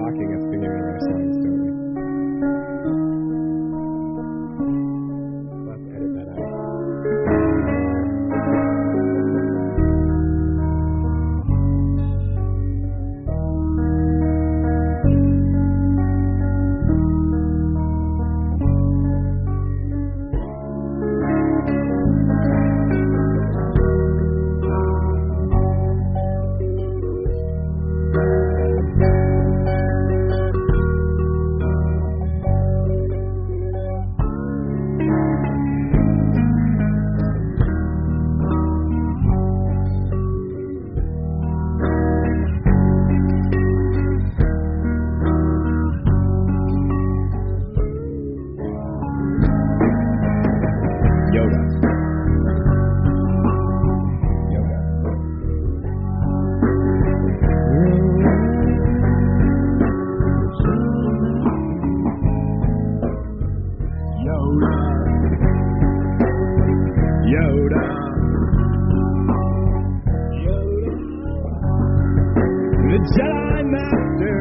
talking at the beginning of our songs, don't we? We'll have to edit that out. The Jedi Master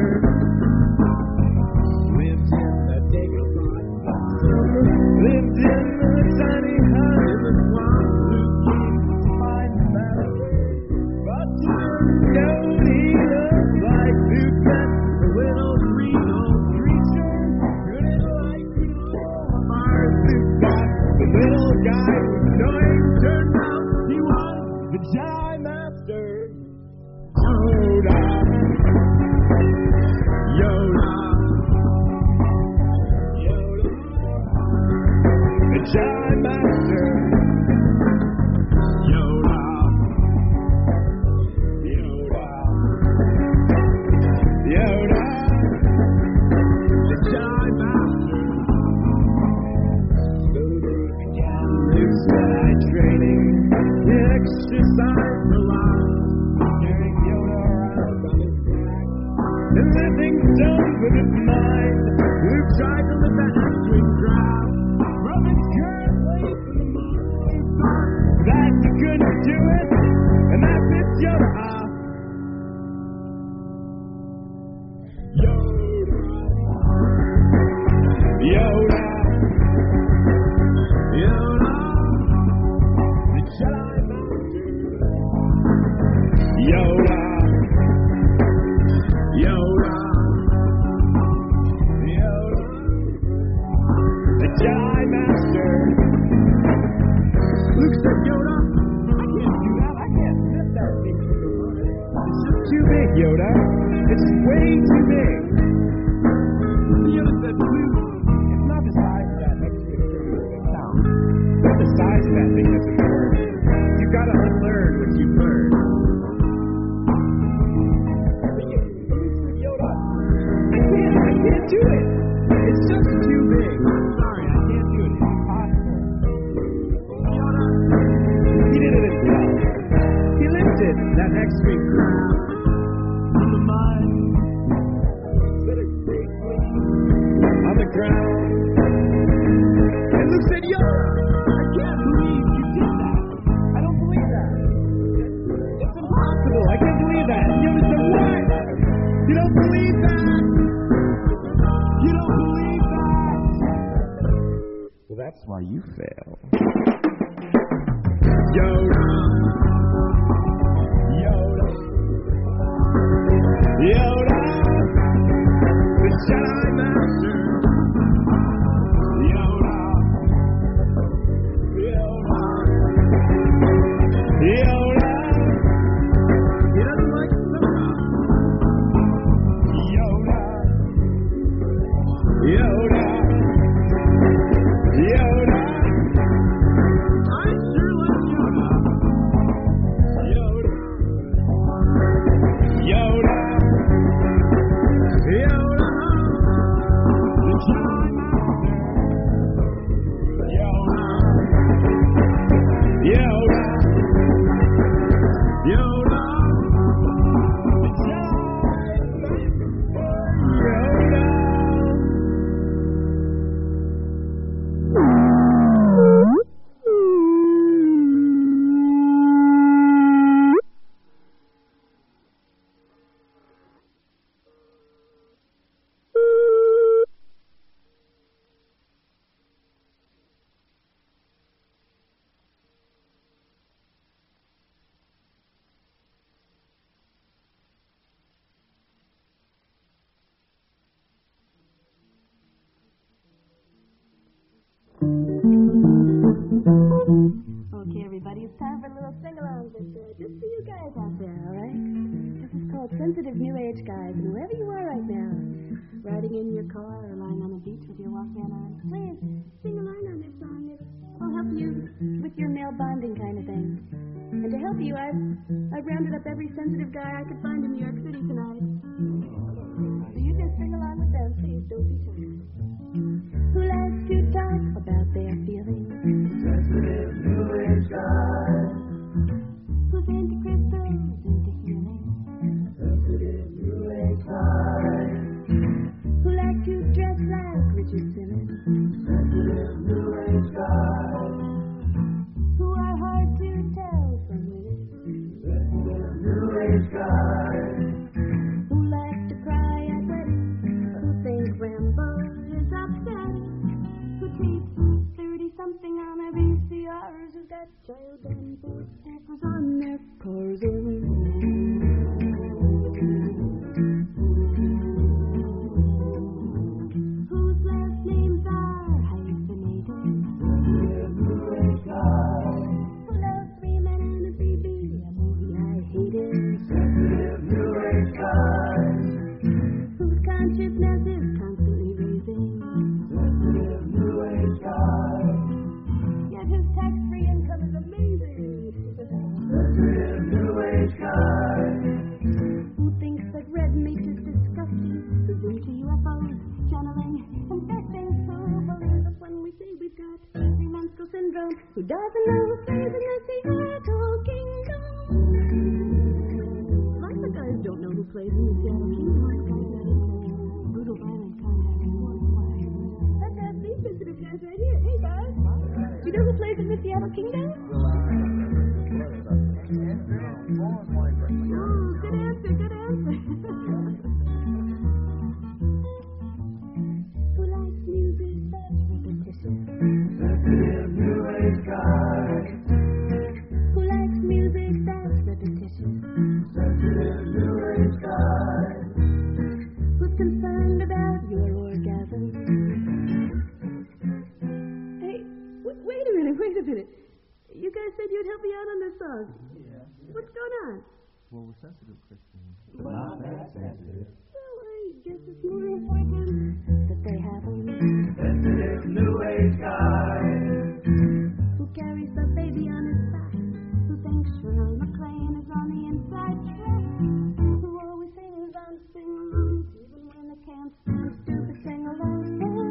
lived in the Dagon lived in the tiny hut in the swamp. Luke came to find the master, but didn't know he looked like Luke met the little green old creature. Couldn't like Mars. Luke thought the little guy was annoying. Turned out he was the Jedi Master. Yoda. The Jedi Master. Yoda. The Jedi Master. Slowly began his Jedi training. He exercised a lot, carrying Yoda around on his back and lifting stones with his mind. Luke tried to lift that X-wing crowd from its current place in the Mars. He thought that he couldn't do it, and that pissed Yoda off. Yoda. The Jedi Master. Yoda. The Jedi Master. Luke said, Yoda, I can't do that. I can't fit that thing in the water. It's just too big, Yoda. It's way too big. Yoda said, Luke, it's not the size of that X-wing that counts. It's not the size of that thing that's important. You've got to unlearn what you've learned. Yoda, I can't do it. It's just too big. I'm sorry, I can't do it. It's impossible. Yoda, he did it himself. He lifted that X-wing crowd from the mud, set it safely on the ground. And Luke said, Yoda, I can't believe you did that. I don't believe that. It's impossible. I can't believe that. Yoda said, what? You don't believe that? You don't believe that? Well, that's why you fail. Yoda. The Jedi Master. Yoda. He doesn't like soda. Yoda. I sure like Yoda. Okay, everybody, it's time for a little sing-along. Just for you guys out there, all right? This is called Sensitive New Age Guys, and wherever you are right now, riding in your car or lying on the beach with your Walkman on, please sing along on this song. It'll help you with your male bonding kind of thing. And to help you, I've rounded up every sensitive guy I could find in New York City tonight. So you just sing along with them, please. Don't be shy. Who likes to talk about their feelings? Sensitive New Age guys. Who's into crystals, into healing? Sensitive New Age guys. Who like to dress like Richard Simmons? Sensitive New Age guys. Who are hard to tell from women? Sensitive New Age guys. Who like to cry at weddings? Who think Rambo is upset? Who takes 30-something on their VCRs? Who's got child and board stickers on their cars? Whose last names are hyphenated? Sensitive New Age guys. Who loves 3 Men and a Baby, a movie I hated? Sensitive New Age guys. Whose consciousness is constantly raising? Sensitive New Age guys. Yet his tax-free income is amazing. Sensitive New Age guys. Who thinks that red meat is disgusting? Who's into UFOs, channeling, and testing? Who believes us when we say we've got premenstrual syndrome? Who doesn't know who plays in the Seattle Kingdom? Lots of guys don't know who plays in the Seattle Kingdom. Most guys are into brutal, violent contact sports. That's these sensitive guys right here. Hey, guys. You know who plays in the Seattle Kingdom? Oh, good answer, good answer. Who likes music that's repetitious? Sensitive New Age guys. Who likes music that's repetitious? Sensitive New Age guys. Who's concerned about your orgasm? Hey, wait a minute. You guys said you'd help me out on this song. Yeah. What's going on? Well, we're sensitive, Christine. Not that sensitive. Well, I guess it's more important that they have them. Sensitive New Age guys. Who carries the baby on his back? Who thinks Shirley MacLaine is on the inside track? Who always sings on sing-alongs, even when they can't stand stupid sing-along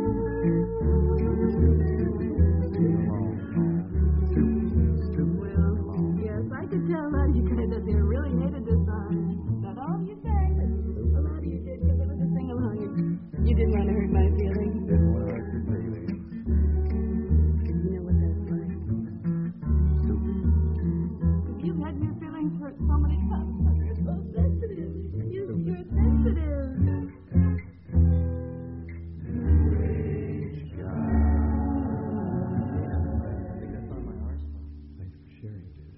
Well, yes, I could tell a lot of you guys out there really hated this song. Not all of you sang, but a lot of you did because it was a sing-along. You didn't want to hurt my feelings. Didn't want to hurt your feelings. You know what that's like. Stupid. You've had your feelings hurt so many times. You're so sensitive. You're sensitive. New Age guys. I think I found my R spot. Thanks for sharing, dude.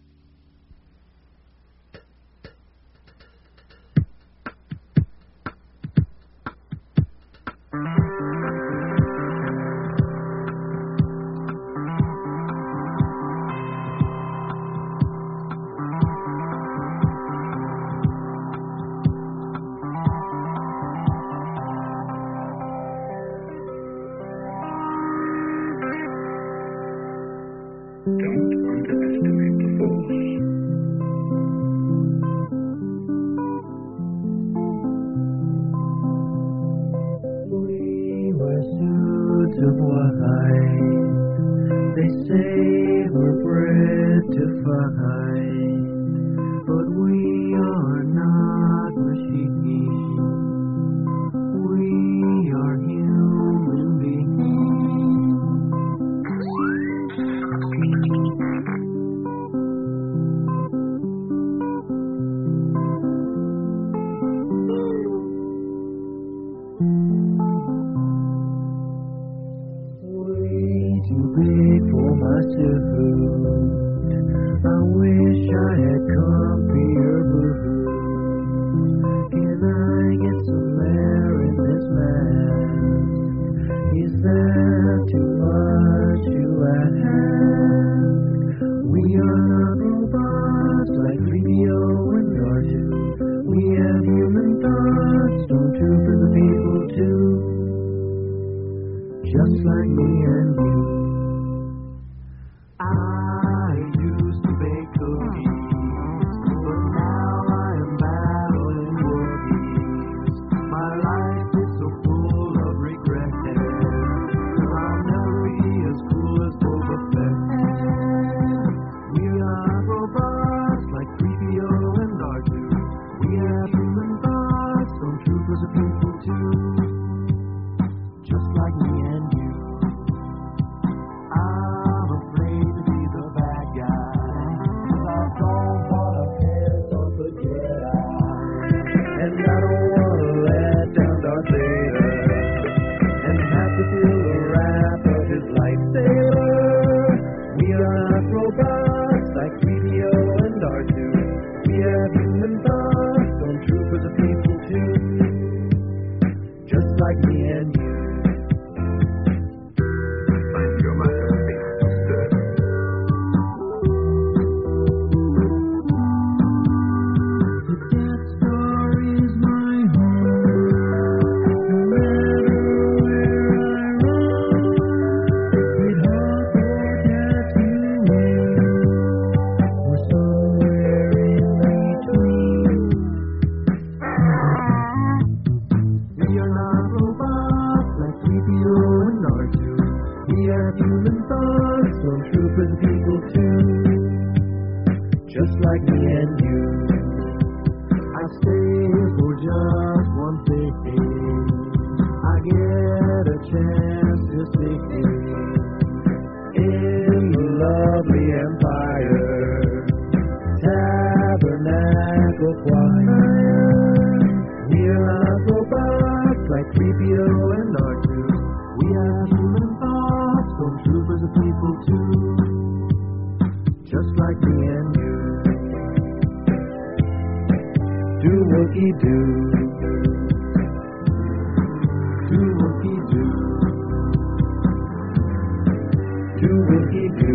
Don't underestimate the force. We were suits of white. They say we're bred to fight, but we are not machines. We are human beings. Way too big for my suit. I wear like 3PO and R2. We have human thoughts, stormtroopers are people too, just like me and you. I used to bake cookies, but now I am battling Wookiees. My life is so full of regret, 'cause I'll never be as cool as Boba Fett. We are robots like 3PO and R2. We have human thoughts, stormtroopers are people too, just like me and you. I'm afraid to be the bad guy, 'cause I don't want to piss off the Jedi, and I don't want to let down Darth Vader, and have to feel the wrath of his lightsaber. We are not robots like 3PO and R2. We have human thoughts, stormtroopers are people too, just like me and you. You're my sister. The Death Star is my home, no matter where I roam. With Hawk or Tatooine, or somewhere in between. We are not robots like 3PO and R2. We have human thoughts, stormtroopers are people too, just like me and you. I stay for just one thing. I get a chance to sing in the lovely Empire Tabernacle Choir. We're not robots like 3PO and R2. We have human thoughts, stormtroopers are people too, just like me and you. Do Wookie do, do Wookie do, do Wookie do,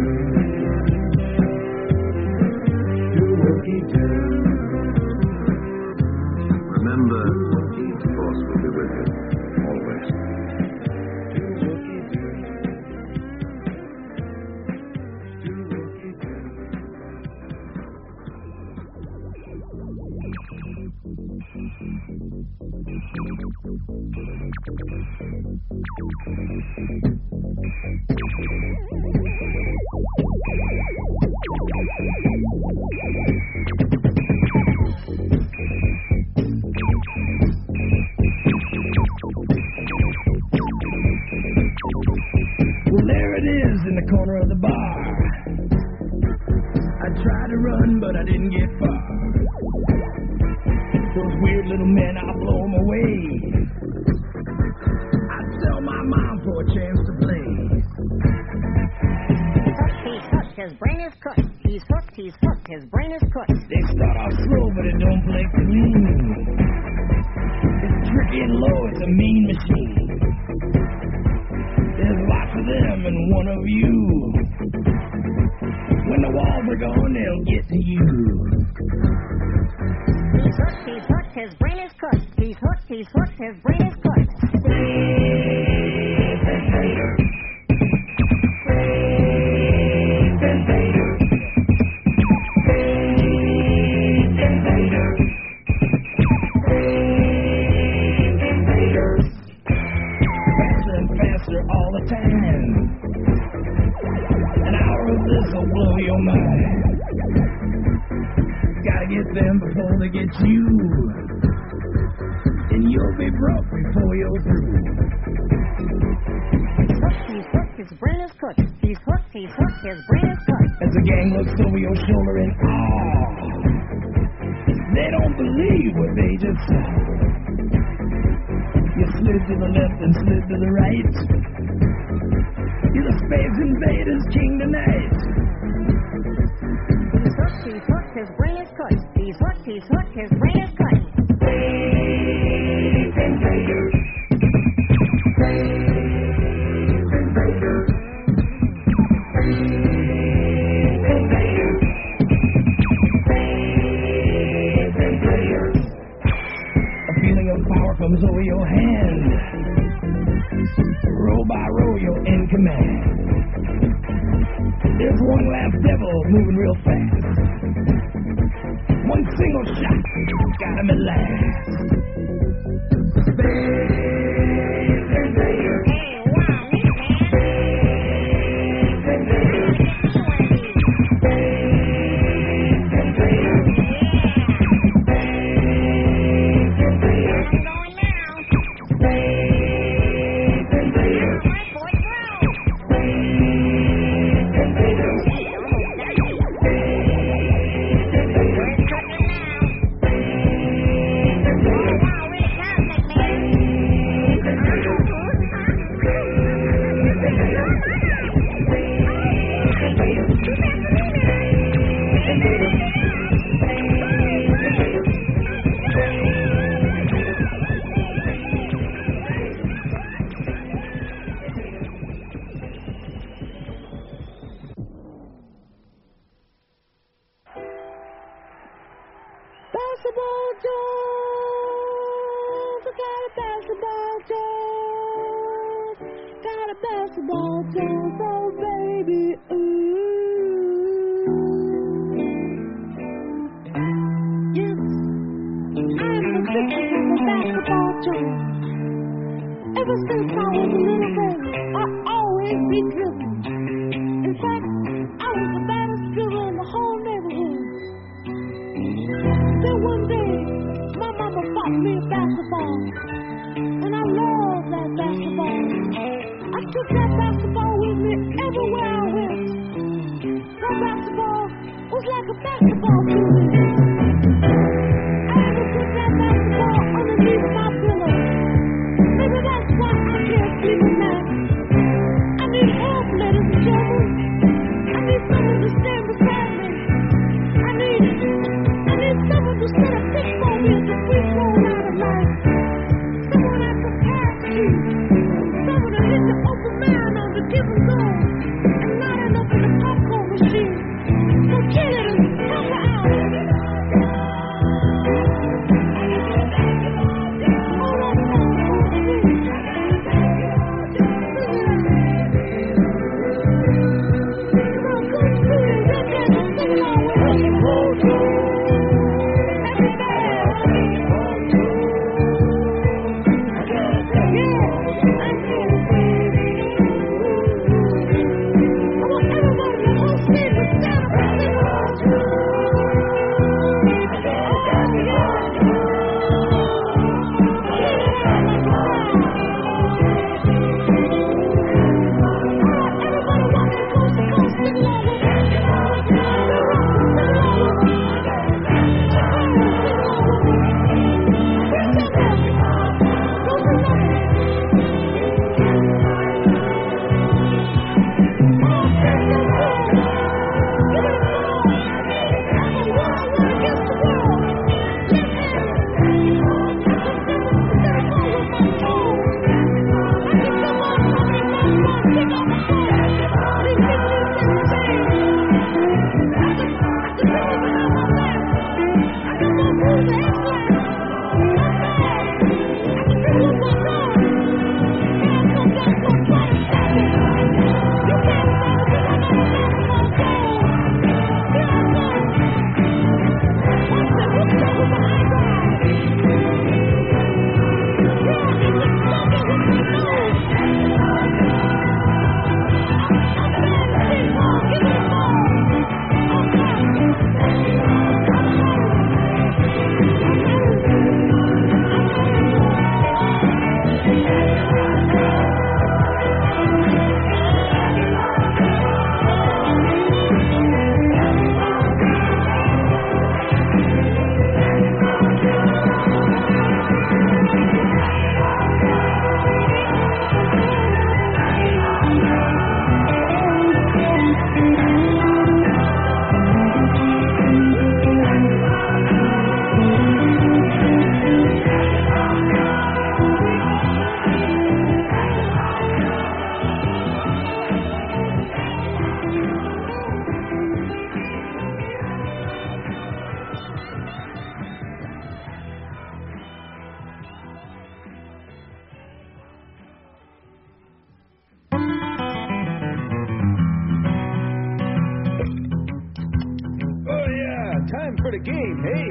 do Wookie do. Remember, the Force will be with you, always. Do Wookie do, do Wookie do. Well, there it is in the corner of the bar. I tried to run, but I didn't get far. Those weird little men, I'll blow them away. I'd sell my mom for a chance to play. He's hooked, his brain is cooked. He's hooked, his brain is cooked. They start off slow, but it don't play clean. It's tricky and low, it's a mean machine. There's lots of them and one of you. When the walls are gone, they'll get to you. He's hooked, his brain is cooked. He's hooked, his brain is cooked. Faster and faster all the time. An hour of this will blow your mind. Gotta get them before they get you. And you'll be broke before you're through. He's hooked, his brain is cooked. He's hooked, his brain is cooked. As the gang looks over your shoulder in awe, they don't believe what they just saw. You slid to the left and slid to the right. You're the Space Invaders king tonight. He's hooked, his brain is cooked. He's hooked, his brain is cooked. Space Invaders. Space Invaders. Space Invaders. Space comes over your hand. Row by row, you're in command. There's one last devil moving real fast. One single shot, got him at last. Space Invader. Hey, wow, neat, man. Basketball Jones, I got a basketball Jones, got a basketball Jones, oh baby, ooh. Yes, I'm the victim of the basketball Jones. Ever since I was a little baby, I always be driven. In fact, I was the baddest dribbler in the whole neighborhood. Then one day, my mama bought me a basketball, and I loved that basketball. I took that basketball with me everywhere I went. That basketball was like a basketball to me. I even put that basketball underneath my pillow. Maybe that's why I can't sleep at night. I need help, ladies and gentlemen. I need someone to stand beside me. I need someone to set a pick for me at the free throw line of life. Someone I can pass to. Someone to hit the open man on the given goal and not enough in the popcorn machine. So cheerleaders, help her out. All that basketball team. Come on, go to school and get there and sing along with us. for the game, hey?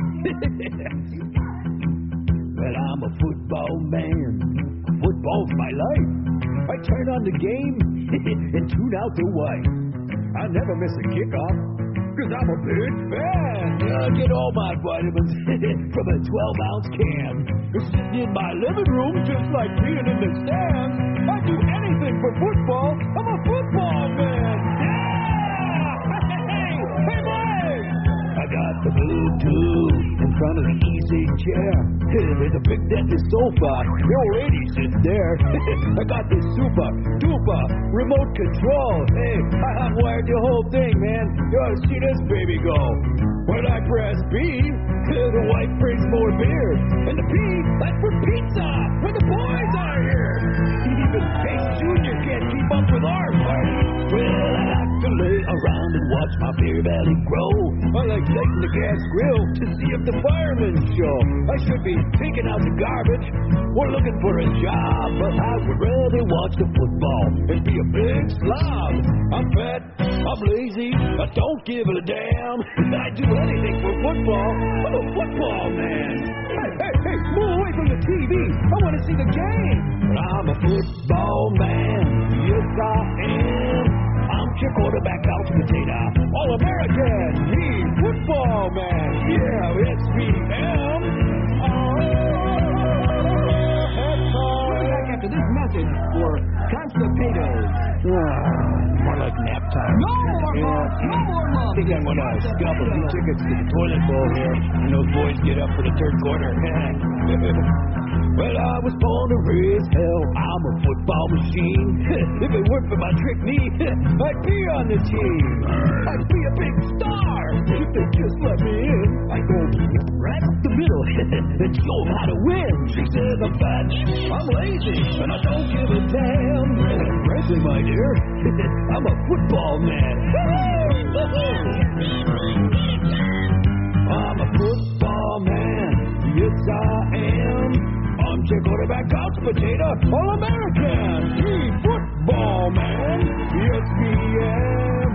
Well, I'm a football man. Football's my life. I turn on the game and tune out the wife. I never miss a kickoff, cause I'm a big fan. I get all my vitamins from a 12-ounce can. Sitting in my living room, just like being in the stands. I do anything for football. I'm a football man. Yeah! Hey, boys! I got the Bluetooth in front of the easy chair. There's a big dentist sofa. The old lady sits there. I got this super duper remote control. Hey, I hotwired the whole thing, man. You ought to see this baby go. When I press B, the wife brings more beer. And the P, that's for pizza. When the boys are here. Even Pace Jr. can't keep up with our party. Well, I like to lay around and watch my beer belly grow. I like lighting the gas grill to see if the firemen show. I should be taking out the garbage or looking for a job, but I would rather watch the football and be a big slob. I'm fat, I'm lazy, I don't give a damn. I do anything for football. I'm a football man. Hey, move away from the TV. I want to see the game. But I'm a football man. Yes, I am. I'm your quarterback, couch potato, All-American, me, football man. Yeah, it's me, am. We're back after this message for Constipatos. More like nap time. No more love. No more love. I think I'm going to scalp a few tickets to the toilet bowl here, and those boys get up for the third quarter. Well, I was born to raise hell. I'm a football machine. If it weren't for my trick knee, I'd be on the team. I'd be a big star if they just let me in. I go right up the middle and show them how to win. She says I'm fat, I'm lazy, and I don't give a damn. Frankly, my dear, I'm a football man. I'm a football man. Yes, I am. I'm your quarterback, couch potato, All-American, me, football man. Yes, me am.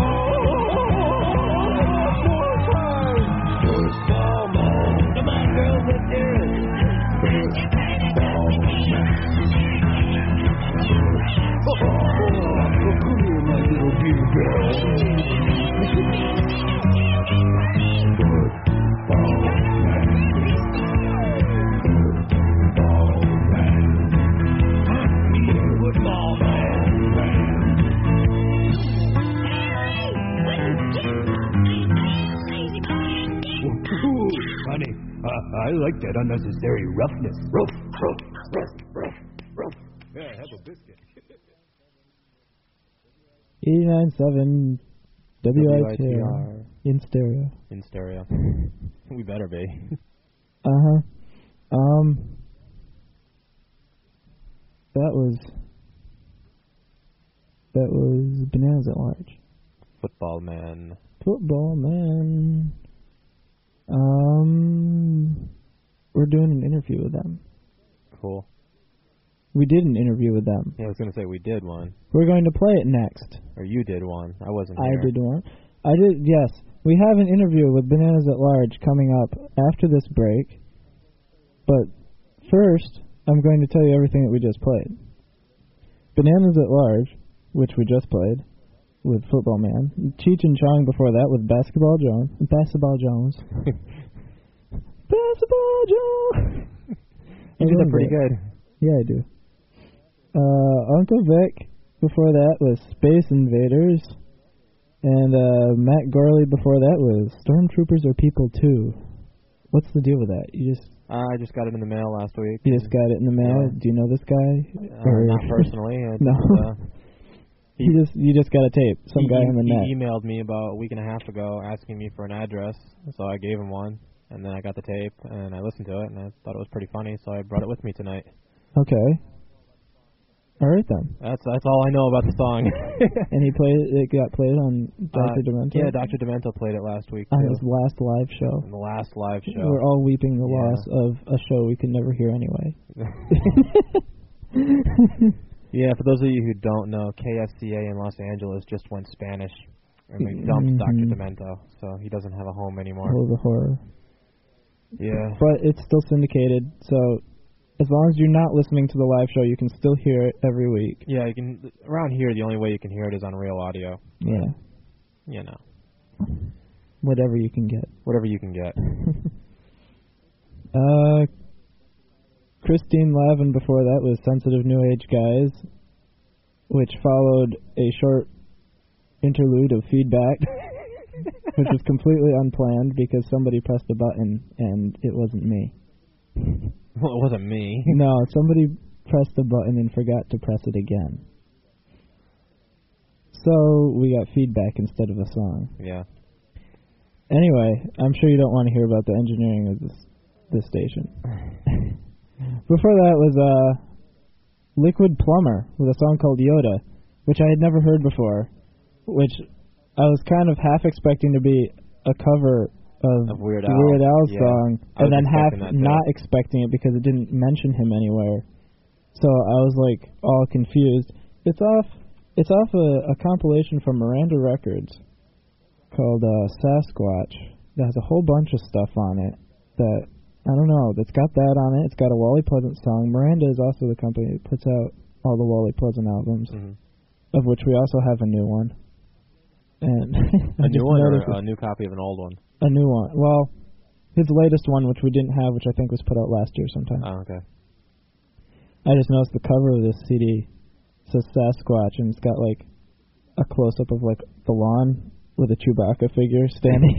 Football man. Come on, girls, let's hear it. Football man. Come here, my little dear girl. Football man. Football honey, I like that unnecessary roughness. Rough. Yeah, have a biscuit. 89.7 WITR in stereo. In stereo. We better be. That was Bananas at Large. Football man. We're doing an interview with them. Cool. We did an interview with them. Yeah, I was going to say we did one. We're going to play it next. Or you did one. I wasn't here. I did one. I did, yes. We have an interview with Bananas at Large coming up after this break. But first, I'm going to tell you everything that we just played. Bananas at Large, which we just played with Football Man. Cheech and Chong before that with Basketball Jones. Basketball Jones. You did that pretty good. Yeah, I do. Uncle Vic before that was Space Invaders. And Matt Gorley before that was Stormtroopers Are People Too. What's the deal with that? I just got it in the mail last week. You just got it in the mail? Yeah. Do you know this guy? Not personally. No. You just got a tape. Some guy on the net. He emailed me about a week and a half ago asking me for an address, so I gave him one, and then I got the tape, and I listened to it, and I thought it was pretty funny, so I brought it with me tonight. Okay. All right, then. That's all I know about the song. And it got played on Dr. Demento? Yeah, Dr. Demento played it last week, on too. his last live show. On the last live show. We're all weeping the loss of a show we could never hear anyway. Yeah, for those of you who don't know, KFCA in Los Angeles just went Spanish And they dumped Dr. Mhm. Demento, so he doesn't have a home anymore. Oh, the horror. Yeah. But it's still syndicated, so as long as you're not listening to the live show, you can still hear it every week. Yeah, you can. Around here, the only way you can hear it is on Real Audio. Yeah. You know, Whatever you can get. whatever you can get. Christine Lavin before that was Sensitive New Age Guys, which followed a short interlude of feedback, which was completely unplanned because somebody pressed a button and it wasn't me. Well, it wasn't me. No, somebody pressed a button and forgot to press it again. So we got feedback instead of a song. Yeah. Anyway, I'm sure you don't want to hear about the engineering of this station. Before that was Liquid Plumber with a song called Yoda, which I had never heard before, which I was kind of half expecting to be a cover of Weird the Al. Weird Al Yeah. song, I and was then half expecting that too. not expecting it because it didn't mention him anywhere. So I was like all confused. It's off a compilation from Miranda Records called Sasquatch that has a whole bunch of stuff on it that, I don't know, that's got that on it. It's got a Wally Pleasant song. Miranda is also the company that puts out all the Wally Pleasant albums, of which we also have a new one. And A new one or a new copy of an old one? A new one. Well, his latest one, which we didn't have, which I think was put out last year sometime. Oh, okay. I just noticed the cover of this CD says Sasquatch, and it's got like a close-up of like the lawn with a Chewbacca figure standing.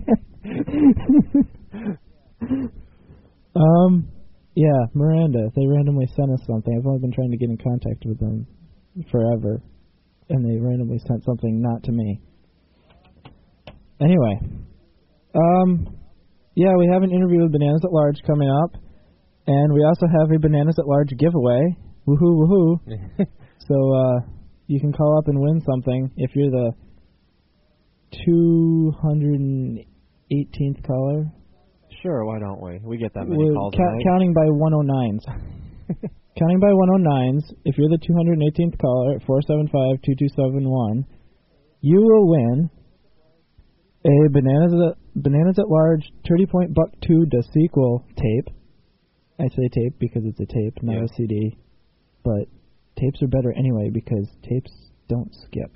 Yeah, Miranda. They randomly sent us something. I've only been trying to get in contact with them forever, and they randomly sent something not to me. Anyway, yeah, we have an interview with Bananas at Large coming up, and we also have a Bananas at Large giveaway. Woohoo, woohoo. So, you can call up and win something if you're the 218th caller. Sure, why don't we? We get that many calls a night. Counting by 109s. Counting by 109s, if you're the 218th caller at 475-2271, you will win a Bananas at Large 30 Point Buck 2 The Sequel tape. I say tape because it's a tape, not a CD. But tapes are better anyway because tapes don't skip.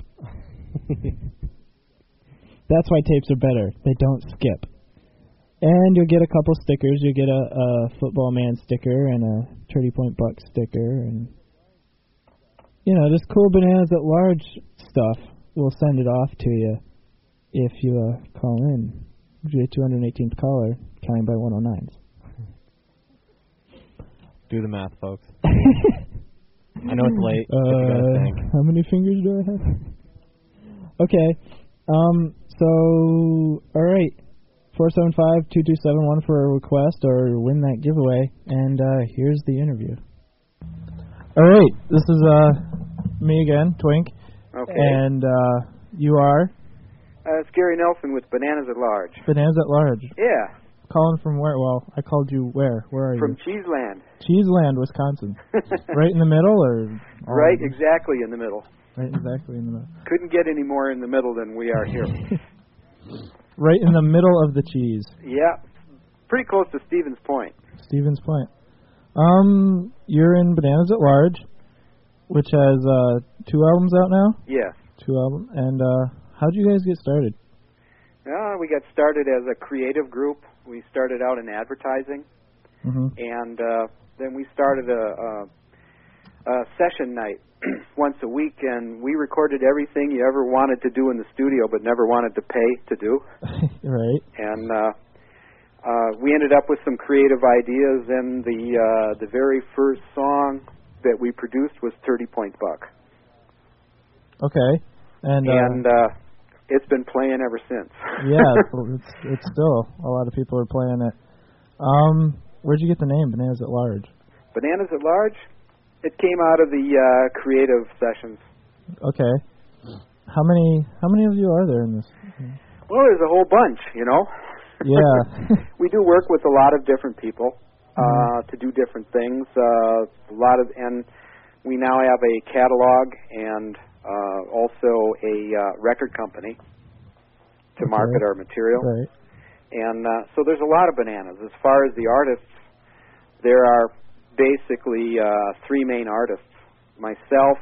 That's why tapes are better. They don't skip. And you'll get a couple stickers. You'll get a Football Man sticker and a 30 Point Buck sticker. And, you know, just cool Bananas at Large stuff. We'll send it off to you if you call in. If you're the 218th caller, counting by 109s. Do the math, folks. I know it's late, but you gotta think. How many fingers do I have? Okay. So, alright. 475-2271 for a request or win that giveaway. And here's the interview. Alright. This is me again, Twink. Okay. And you are? It's Gary Nelson with Bananas at Large. Bananas at Large. Yeah. Calling from where? Well, I called you where? Where are From you? Cheeseland. Cheeseland, Wisconsin. Right in the middle, or? Right, exactly in the middle. Right, exactly in the middle. Couldn't get any more in the middle than we are here. Right in the middle of the cheese. Yeah, pretty close to Stevens Point. Stevens Point. You're in Bananas at Large, which has 2 albums out now? Yes. 2 albums. And how'd you guys get started? We got started as a creative group. We started out in advertising, and then we started a session night once a week, and we recorded everything you ever wanted to do in the studio but never wanted to pay to do. Right. And we ended up with some creative ideas, and the very first song that we produced was 30 Point Buck. Okay. And it's been playing ever since. Yeah, it's still, a lot of people are playing it. Where'd you get the name, Bananas at Large? Bananas at Large? It came out of the creative sessions. Okay. How many of you are there in this? Well, there's a whole bunch, you know. Yeah. We do work with a lot of different people to do different things. And we now have a catalog and also a record company. to market our material. Right. And so there's a lot of bananas. As far as the artists, there are basically three main artists. Myself,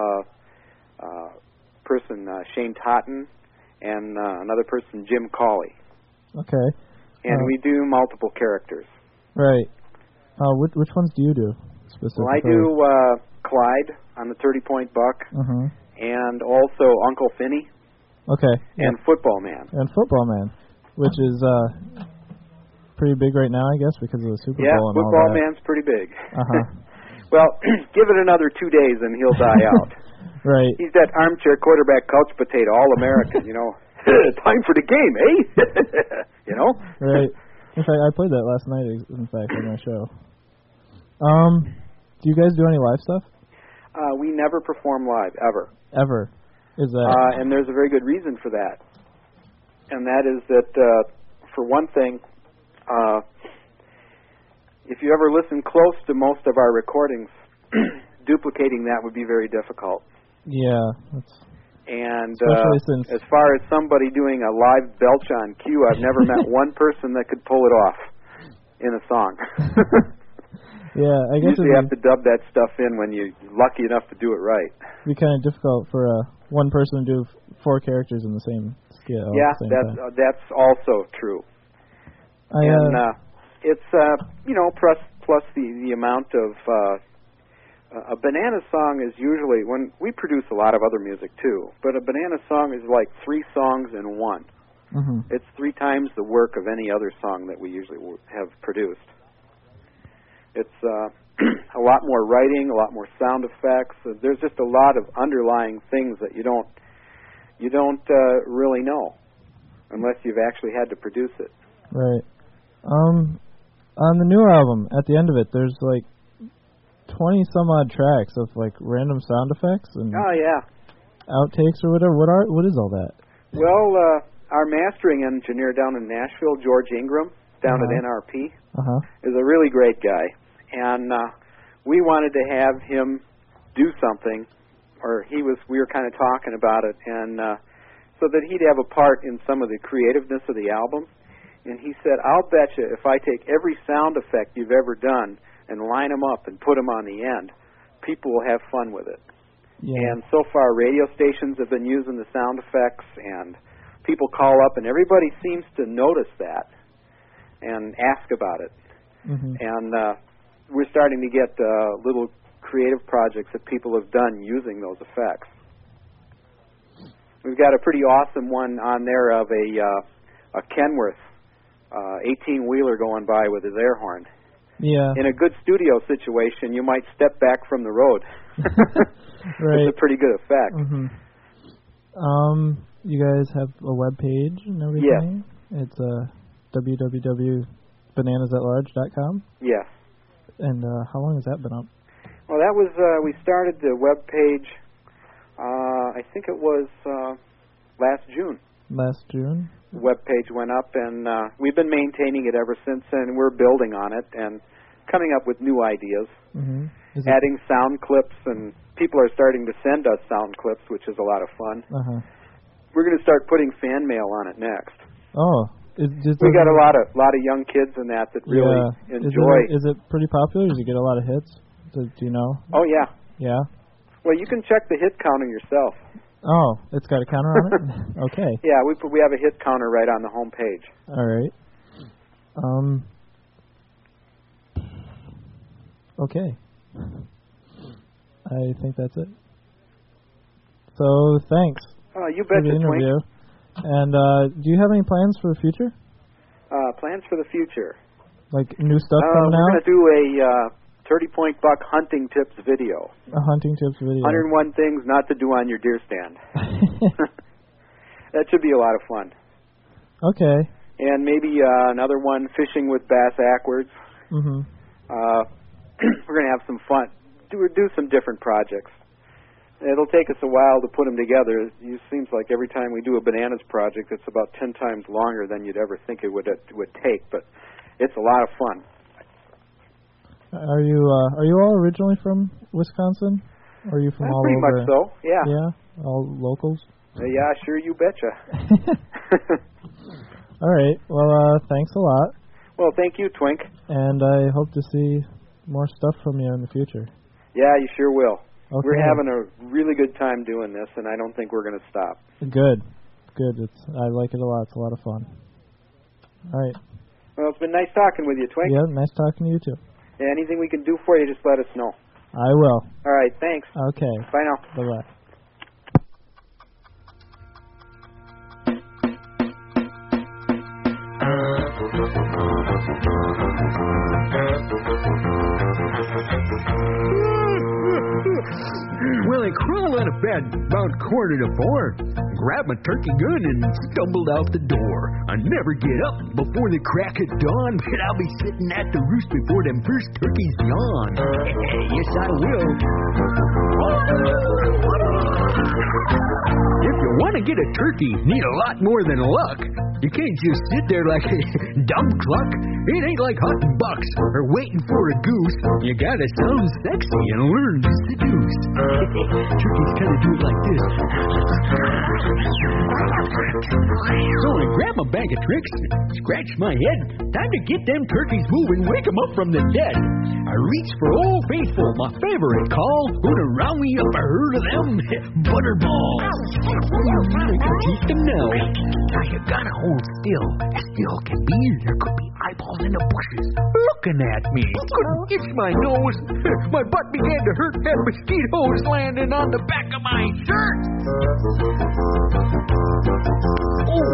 Shane Totten, and another person, Jim Cawley. Okay. And we do multiple characters. Right. Which ones do you do specifically? Well, I do Clyde on the 30-Point Buck, and also Uncle Finney. Okay. And Football Man. And Football Man, which is pretty big right now, I guess, because of the Super Bowl and all that. Yeah, Football Man's pretty big. Uh-huh. Well, give it another 2 days and he'll die out. Right. He's that armchair quarterback couch potato, all-American, you know. Time for the game, eh? You know? Right. In fact, I played that last night, in fact, on my show. Do you guys do any live stuff? We never perform live, ever. Ever? Is that... and there's a very good reason for that. And that is that, for one thing, if you ever listen close to most of our recordings, duplicating that would be very difficult. Yeah. That's... And since as far as somebody doing a live belch on cue, I've never met one person that could pull it off in a song. Yeah, I guess usually you have to dub that stuff in when you're lucky enough to do it right. It'd be kind of difficult for one person to do 4 characters in the same skit. Yeah, that's also true. It's plus the amount of a banana song is usually, when we produce a lot of other music too, but a banana song is like 3 songs in one. Mm-hmm. It's 3 times the work of any other song that we usually have produced. It's a lot more writing, a lot more sound effects. There's just a lot of underlying things that you don't really know unless you've actually had to produce it. Right. On the new album, at the end of it, there's like 20 some odd tracks of like random sound effects and outtakes or whatever. What is all that? Well, our mastering engineer down in Nashville, George Ingram, down at NRP, is a really great guy, and we wanted to have him do something, or we were kind of talking about it, and so that he'd have a part in some of the creativeness of the album. And he said, I'll bet you if I take every sound effect you've ever done and line them up and put them on the end, people will have fun with it. Yeah. And so far, radio stations have been using the sound effects, and people call up, and everybody seems to notice that and ask about it. Mm-hmm. And we're starting to get little creative projects that people have done using those effects. We've got a pretty awesome one on there of a Kenworth 18-wheeler going by with his air horn. Yeah. In a good studio situation, you might step back from the road. Right. It's a pretty good effect. Mm-hmm. You guys have a web page and everything? Yes. It's www.bananasatlarge.com? Yes. And how long has that been up? Well, that was, we started the web page, I think it was last June. Last June? The web page went up, and we've been maintaining it ever since, and we're building on it and coming up with new ideas, adding sound clips, and people are starting to send us sound clips, which is a lot of fun. We're going to start putting fan mail on it next. Oh. We got a lot of young kids in that really enjoy. Is it pretty popular? Does it get a lot of hits? Do you know? Oh, yeah. Yeah? Well, you can check the hit counter yourself. Oh, it's got a counter on it? Okay. Yeah, we have a hit counter right on the home page. All right. Okay. I think that's it. So, thanks. You for the betcha, interview. And do you have any plans for the future? Plans for the future. Like new stuff coming out? We're going to do a 30-Point Buck hunting tips video. A hunting tips video. 101 things not to do on your deer stand. That should be a lot of fun. Okay. And maybe another one, fishing with bass backwards. Mm-hmm. We're going to have some fun. Do some different projects. It'll take us a while to put them together. It seems like every time we do a bananas project, it's about 10 times longer than you'd ever think it would take. But it's a lot of fun. Are you all originally from Wisconsin? Or are you from all pretty over? Pretty much so. Yeah. Yeah. All locals. Yeah, sure, you betcha. All right. Well, thanks a lot. Well, thank you, Twink. And I hope to see more stuff from you in the future. Yeah, you sure will. Okay. We're having a really good time doing this, and I don't think we're going to stop. Good. I like it a lot. It's a lot of fun. All right. Well, it's been nice talking with you, Twink. Yeah, nice talking to you, too. Yeah, anything we can do for you, just let us know. I will. All right, thanks. Okay. Bye now. Bye-bye. Well, I crawled out of bed about 3:45, grabbed my turkey gun, and stumbled out the door. I never get up before the crack of dawn, but I'll be sitting at the roost before them first turkeys yawn. Yes, I will. If you want to get a turkey, need a lot more than luck. You can't just sit there like a dumb cluck. It ain't like hunting bucks or waiting for a goose. You gotta sound sexy and learn to seduce. Turkeys kind of do it like this. So I grab my bag of tricks, scratch my head. Time to get them turkeys moving, wake them up from the dead. I reach for Old Faithful, my favorite call. Gonna round me up a herd of them butterballs. I can teach them now. Now you gotta hold still, as still can be. There could be eyeballs in the bushes looking at me. Couldn't itch my nose. My butt began to hurt. That mosquitoes landing on the back of my shirt. Oh.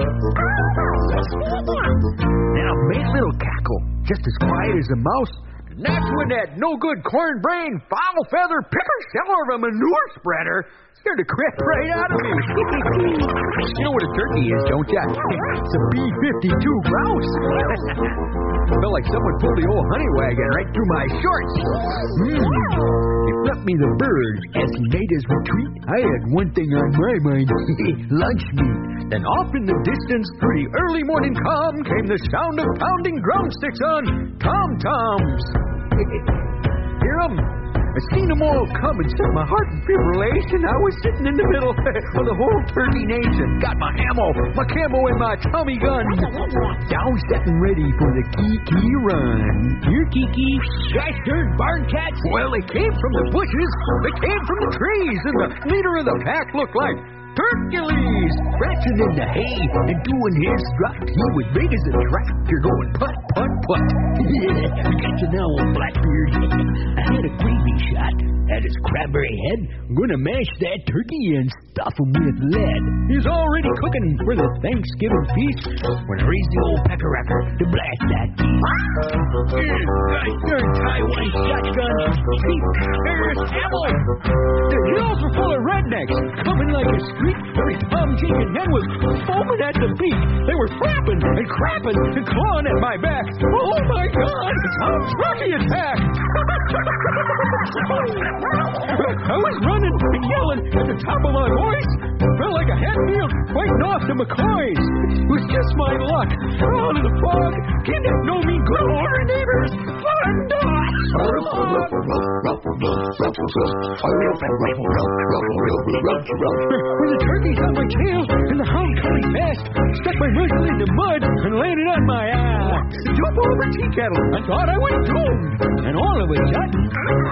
Then I made a little cackle, just as quiet as a mouse. And that's when that no-good corn-brain, foul-feather, picker-sheller of a manure spreader started to creep right out of me. You know what a turkey is, don't you? It's a B-52 grouse. Felt like someone pulled the old honey wagon right through my shorts. He flipped me the bird. As he made his retreat, I had one thing on my mind. Lunch meat. Then off in the distance, through the early morning calm, came the sound of pounding drumsticks on tom-toms. Hear 'em? I seen them all come and set my heart in fibrillation. I was sitting in the middle of the whole turkey nation. Got my ammo, my camo, and my Tommy gun. Now setting ready for the Kiki run. Here, Kiki. Gosh darn barn cats. Well, they came from the bushes. They came from the trees. And the leader of the pack looked like Hercules, scratching in the hay and doing his strut. He was big as a tractor going putt, putt, putt. Yeah, I got you now, old Blackbeard. I had a gravy shot at his crabberry head. I'm gonna mash that turkey and stuff him with lead. He's already cooking for the Thanksgiving feast when I raise the old pecker-racker to blast that beast. Darn Taiwan shotgun. There's ammo. The hills were full of rednecks coming like a streak. Every Tom, Jake, and Ned was foaming at the beak. They were flapping and crapping and clawing at my back. Oh my God! A turkey attack! I was running and yelling at the top of my voice. Felt like a Hatfield fighting off the McCoys. It was just my luck. Out of the fog came that no mean good order neighbors. When the turkey's on my tail and the hound coming fast, stuck my muzzle in the mud and landed on my jump over tea kettle. I thought I was doomed, and all of a sudden.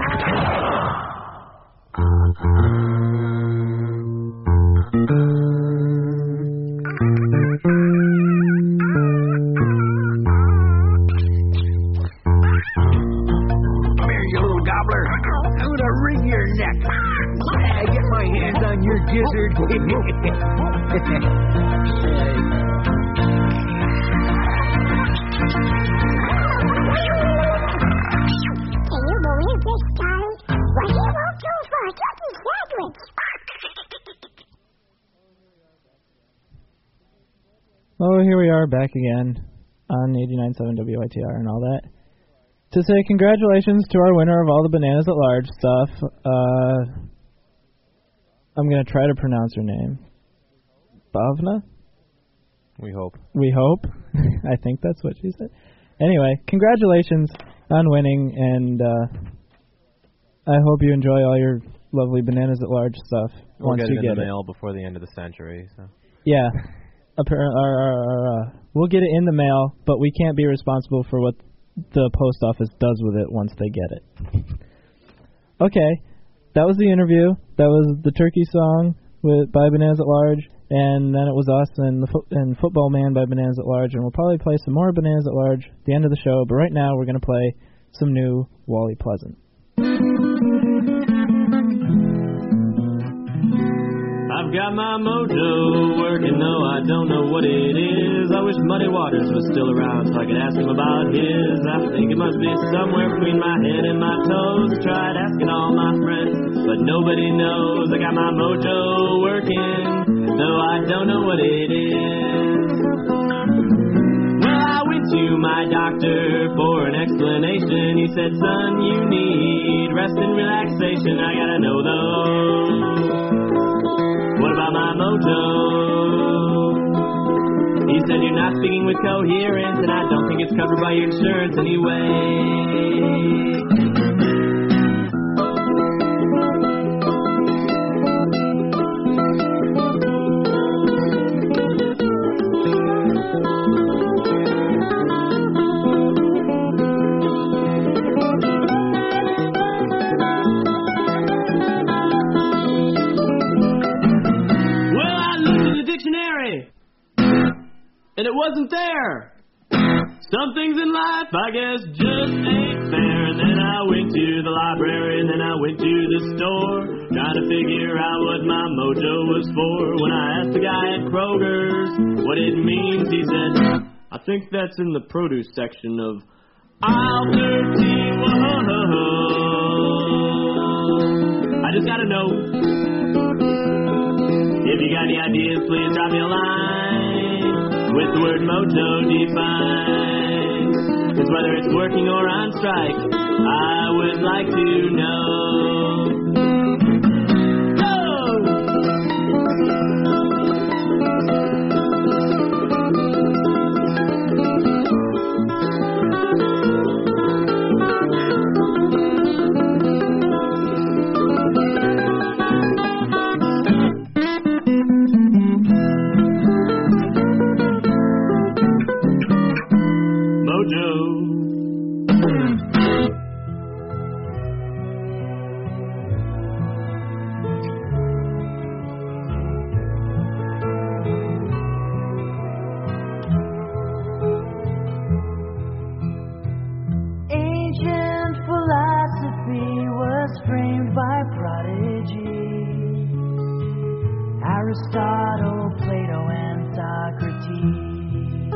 Come here, you little gobbler. I'm gonna wring your neck. I get my hands on your gizzard. Can you believe this, Charlie? What you won't do for a turkey sandwich? Oh, here we are back again on 89.7 WITR and all that. To say congratulations to our winner of all the Bananas at Large stuff. I'm going to try to pronounce her name. Bhavna? We hope. We hope. I think that's what she said. Anyway, congratulations on winning, and I hope you enjoy all your lovely Bananas at Large stuff We'll once get you it get in the it. mail before the end of the century. So. Yeah. We'll get it in the mail, but we can't be responsible for what the post office does with it once they get it. Okay, that was the interview. That was the Turkey song by Bananas at Large, and then it was us and and Football Man by Bananas at Large, and we'll probably play some more Bananas at Large at the end of the show, but right now we're going to play some new Wally Pleasant. I've got my mojo working, though I don't know what it is. I wish Muddy Waters was still around so I could ask him about his. I think it must be somewhere between my head and my toes. Tried asking all my friends, but nobody knows. I got my mojo working, though I don't know what it is. Well, I went to my doctor for an explanation. He said, son, you need rest and relaxation. I gotta know though, what about my mojo? He said you're not speaking with coherence, and I don't think it's covered by your insurance anyway. And it wasn't there. Some things in life, I guess, just ain't fair. And then I went to the library, and then I went to the store, trying to figure out what my mojo was for. When I asked the guy at Kroger's what it means, he said, I think that's in the produce section of aisle 13. Whoa. I just gotta know. If you got any ideas, please drop me a line with the word mojo defined. 'Cause whether it's working or on strike, I would like to know. Aristotle, Plato, and Socrates.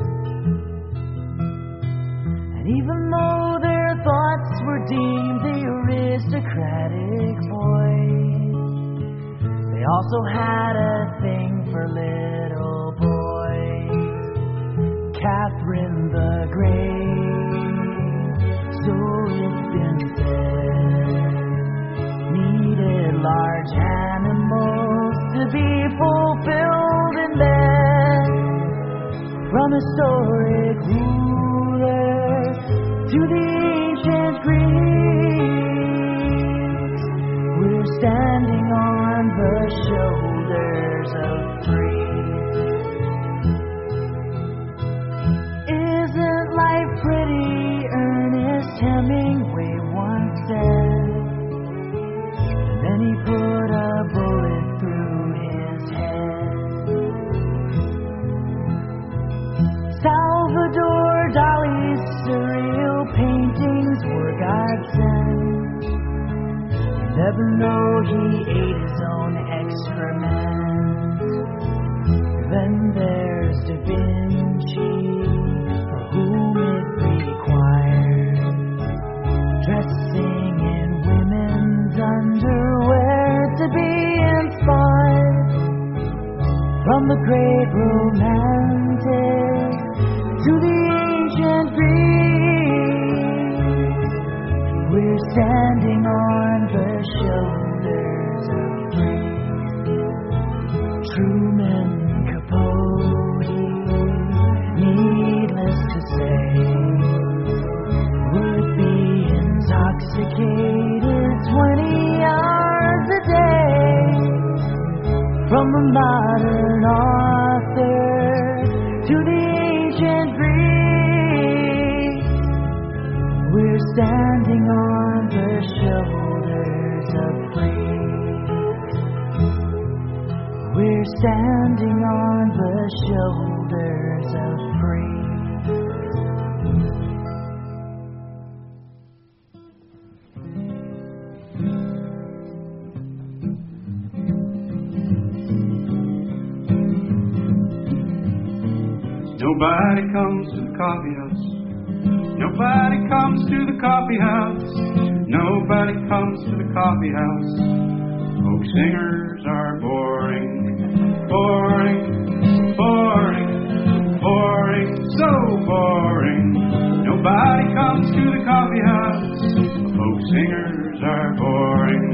And even though their thoughts were deemed the aristocratic voice, they also had a thing for little boys. Catherine the Great, so it's been said, needed large animals to be fulfilled in bed. From historic rulers to the ancient Greeks, we're standing on the shoulders of three. Isn't life pretty? Ernest Hemingway once said. And then he put a bullet through his head. Salvador Dali's surreal paintings were godsend. You never know, he ate his own excrement. Then there's Da Vinci, for whom it required dressing in women's underwear to be inspired. From the great romantic to the ancient Greeks, we're standing on the shoulders of three. Truman Capote, modern author to the ancient Greek. We're standing on the shoulders of free. We're standing on the shoulders of free. Nobody comes to the coffee house. Nobody comes to the coffee house. Nobody comes to the coffee house. Folk singers are boring, boring, boring, boring, so boring. Nobody comes to the coffee house. Folk singers are boring.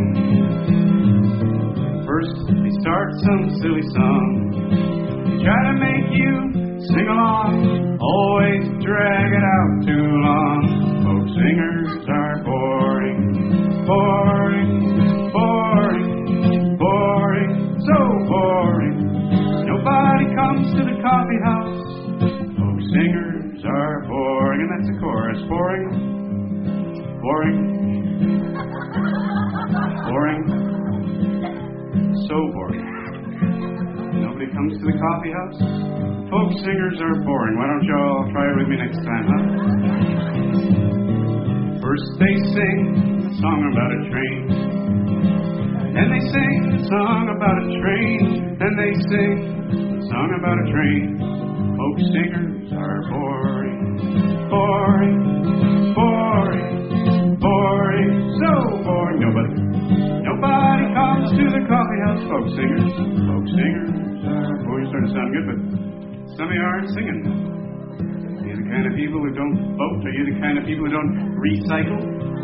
First they start some silly song. They try to make you sing along, always drag it out too long. Folk singers are boring, boring, boring, boring, so boring. Nobody comes to the coffee house. Folk singers are boring. And that's the chorus. Boring, boring, boring, so boring. Nobody comes to the coffee house. Folk singers are boring. Why don't y'all try it with me next time, huh? First they sing a song about a train. Then they sing a song about a train. Then they sing a song about a train. Folk singers are boring. Boring, boring, boring, so boring. Nobody comes to the coffee house. Folk singers are boring. Starting to sound good, but some of you aren't singing. Are you the kind of people who don't vote? Are you the kind of people who don't recycle?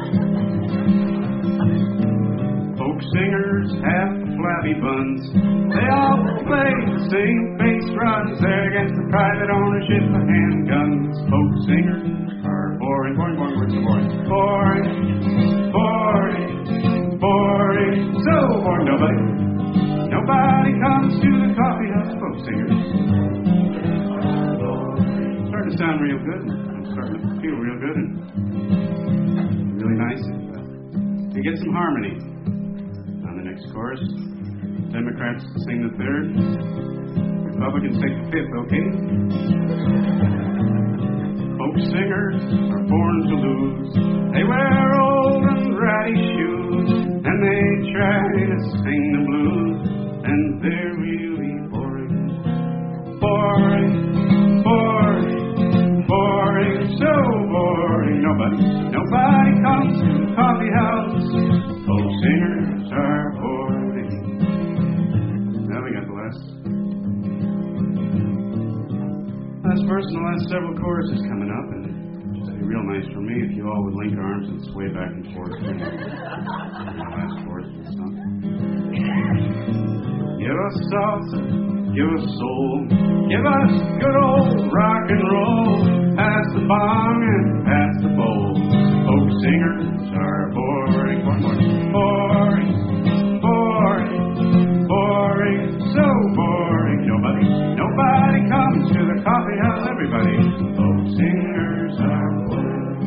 Folk singers have flabby buns. They all play the same bass runs. They're against the private ownership of handguns. Folk singers are boring, boring, boring, boring, so boring. Boring, boring, boring, so boring. Nobody comes to the coffee house. Folk singers. To sound real good. I'm starting to feel real good and really nice. You get some harmony on the next chorus. Democrats sing the third. Republicans take the fifth, okay? Folk singers are born to lose. They wear old and ratty shoes and they try to sing the blues and they're really boring. Boring, boring, boring, so boring. Nobody comes to the coffee house. Folk singers are boring. Now we got the last verse and the last several choruses coming up, and it'd just be real nice for me if you all would link arms and sway back and forth. The last chorus and stuff. Give us salsa, give us soul, give us good old rock and roll. Pass the bong and pass the bowl. Folk singers are boring, boring, boring, boring, boring, so boring. Nobody comes to the coffee house. Everybody, folk singers are boring.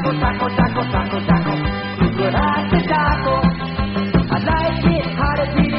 Taco. I like it hot as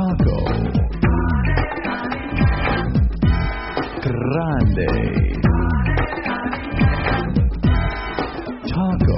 Taco. Grande. Taco.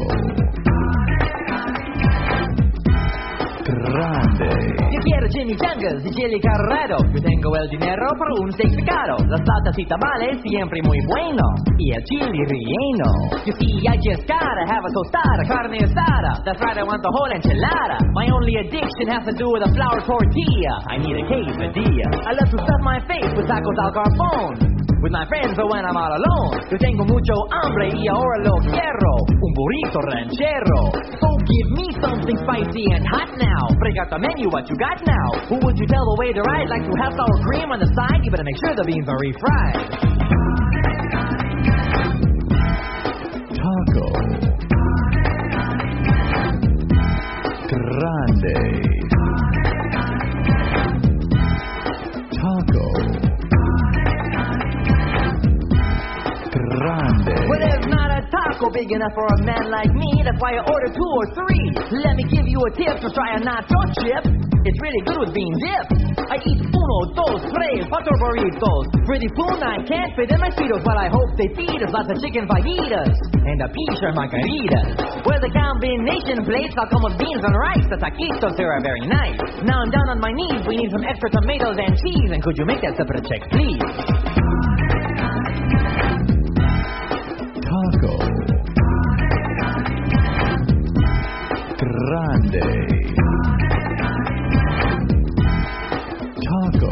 Grande. Yo quiero chimichangas y chili carrero. Yo tengo el dinero para un steak picado. Las salsas y tamales siempre muy bueno. Y el chili relleno. You see, I just gotta have a tostada, carne asada. That's right, I want the whole enchilada. My only addiction has to do with a flour tortilla. I need a quesadilla. I love to stuff my face with tacos al carbón. With my friends or when I'm all alone. Yo tengo mucho hambre y ahora lo quiero. Un burrito ranchero. So give me something spicy and hot now. Break out the menu, what you got now? Who would you tell the waiter I'd like to have sour cream on the side? You better make sure the beans are refried. Taco. Grande. Taco. Grande. Well, there's not a taco big enough for a man like me. That's why I order 2 or 3. Let me give you a tip to try a nacho chip. It's really good with bean dip. I eat 1, 2, 3, 4 burritos. Pretty soon I can't fit in my Cheetos, but I hope they feed us lots of chicken fajitas and a peach or margaritas. Well, the combination plates all come with beans and rice. The taquitos here are very nice. Now I'm down on my knees. We need some extra tomatoes and cheese. And could you make that separate check, please? Taco. Grande. Taco.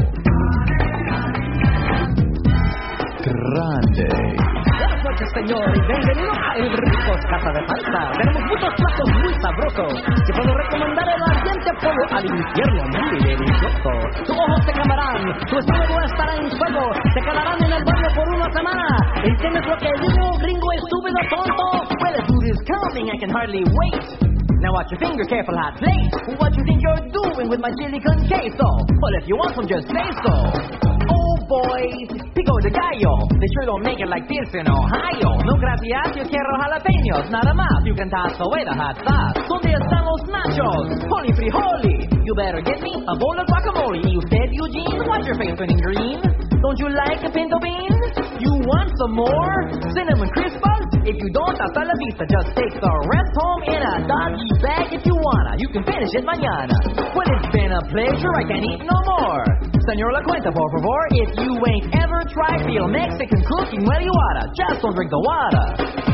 Grande. Buenas noches, señores. Bienvenidos a El Ricos Casa de Salsa. Tenemos muchos platos muy sabrosos. Te puedo recomendar el ardiente pollo al infierno, muy delicioso. Tus ojos te quemarán, tu estómago estará en fuego. Te quedarán en el baño por una semana. ¿Entiendes lo que digo, gringo estúpido tonto? Well, the food is coming, I can hardly wait. Now watch your finger, careful hot plate. What you think you're doing with my chili con queso? Well, if you want some, just say so. Oh boy, pico de gallo. They sure don't make it like this in Ohio. No gracias, yo quiero jalapeños. Nada más, you can toss away the hot sauce. ¿Dónde están los nachos? Holy frijoli. You better get me a bowl of guacamole. You said, Eugene, why's your face turning green? Don't you like a pinto bean? You want some more? Cinnamon Crispas? If you don't, hasta la vista. Just take the rest home in a doggy bag if you wanna. You can finish it mañana. Well, it's been a pleasure. I can't eat no more. Señor, la cuenta, por favor. If you ain't ever tried real Mexican cooking, well, you oughta. Just don't drink the water.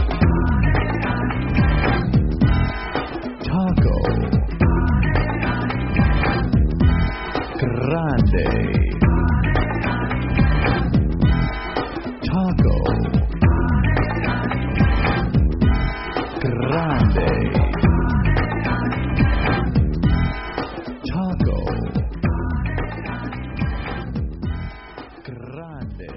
Taco. Grande. Taco. Grande. Taco. Grande.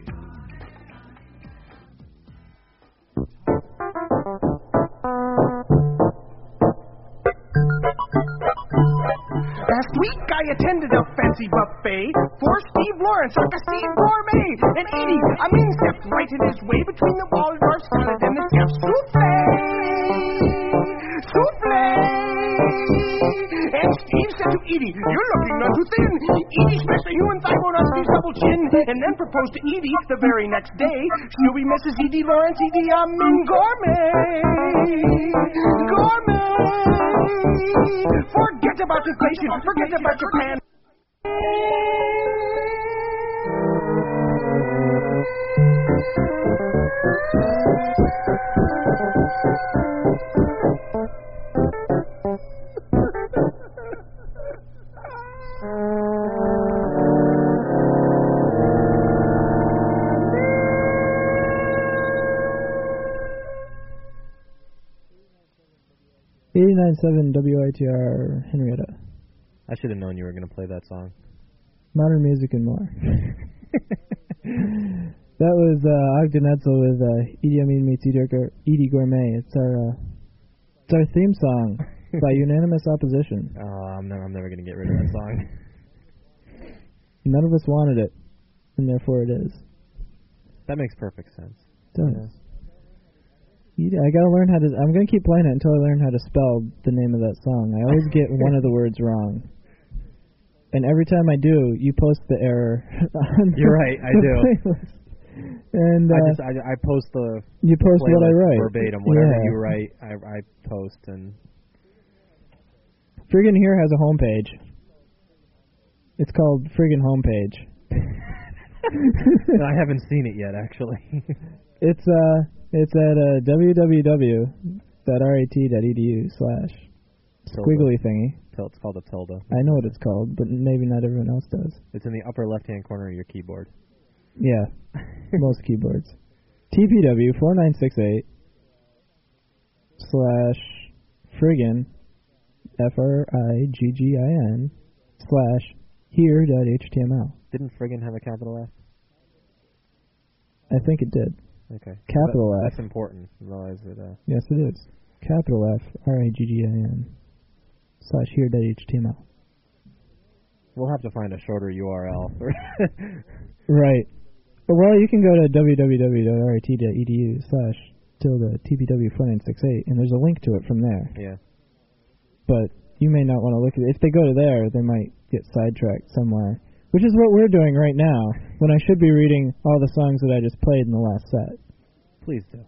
Last week I attended a fancy buffet for Steve Lawrence, like a Steve Gourmet. And Edie, stepped right in his way between the Waldorf salad and the Chef souffle. Souffle! And Steve said to Edie, you're looking none too thin. Edie smashed a human thigh bone on Steve's double chin and then proposed to Edie the very next day. Snoopy Mrs. Edie Lawrence, Edie Amin Gourmet. Gourmet! Forget about inflation. Forget about Japan. .89.7 WITR Henrietta. I should have known you were going to play that song. Modern music and more. That was Ogden Edsel with Edie Amin meets Edie Gourmet. It's our theme song by unanimous opposition. I'm never going to get rid of that song. None of us wanted it, and therefore it is. That makes perfect sense. It does. Yeah. I gotta learn how to. I'm gonna keep playing it until I learn how to spell the name of that song. I always get one of the words wrong. And every time I do, you post the error. On You're right, I do. Playlist. And I post the you post what I write verbatim. Whatever you write, I post. And Friggin' Here has a homepage. It's called Friggin' Homepage. I haven't seen it yet, actually. It's at www.rat.edu/squiggly thingy. It's called a tilde. I know what it's called, but maybe not everyone else does. It's in the upper left-hand corner of your keyboard. Yeah, most keyboards. TPW4968 /friggin FRIGGIN /here.html. Didn't friggin have a capital F? I think it did. Okay. Capital F. That's important. Otherwise it, Yes, it is. Capital F RIGGIN /here.html. We'll have to find a shorter URL. Right. Well, you can go to www.rat.edu/TPW4968, and there's a link to it from there. Yeah. But you may not want to look at it. If they go to there, they might get sidetracked somewhere, which is what we're doing right now, when I should be reading all the songs that I just played in the last set. Please do.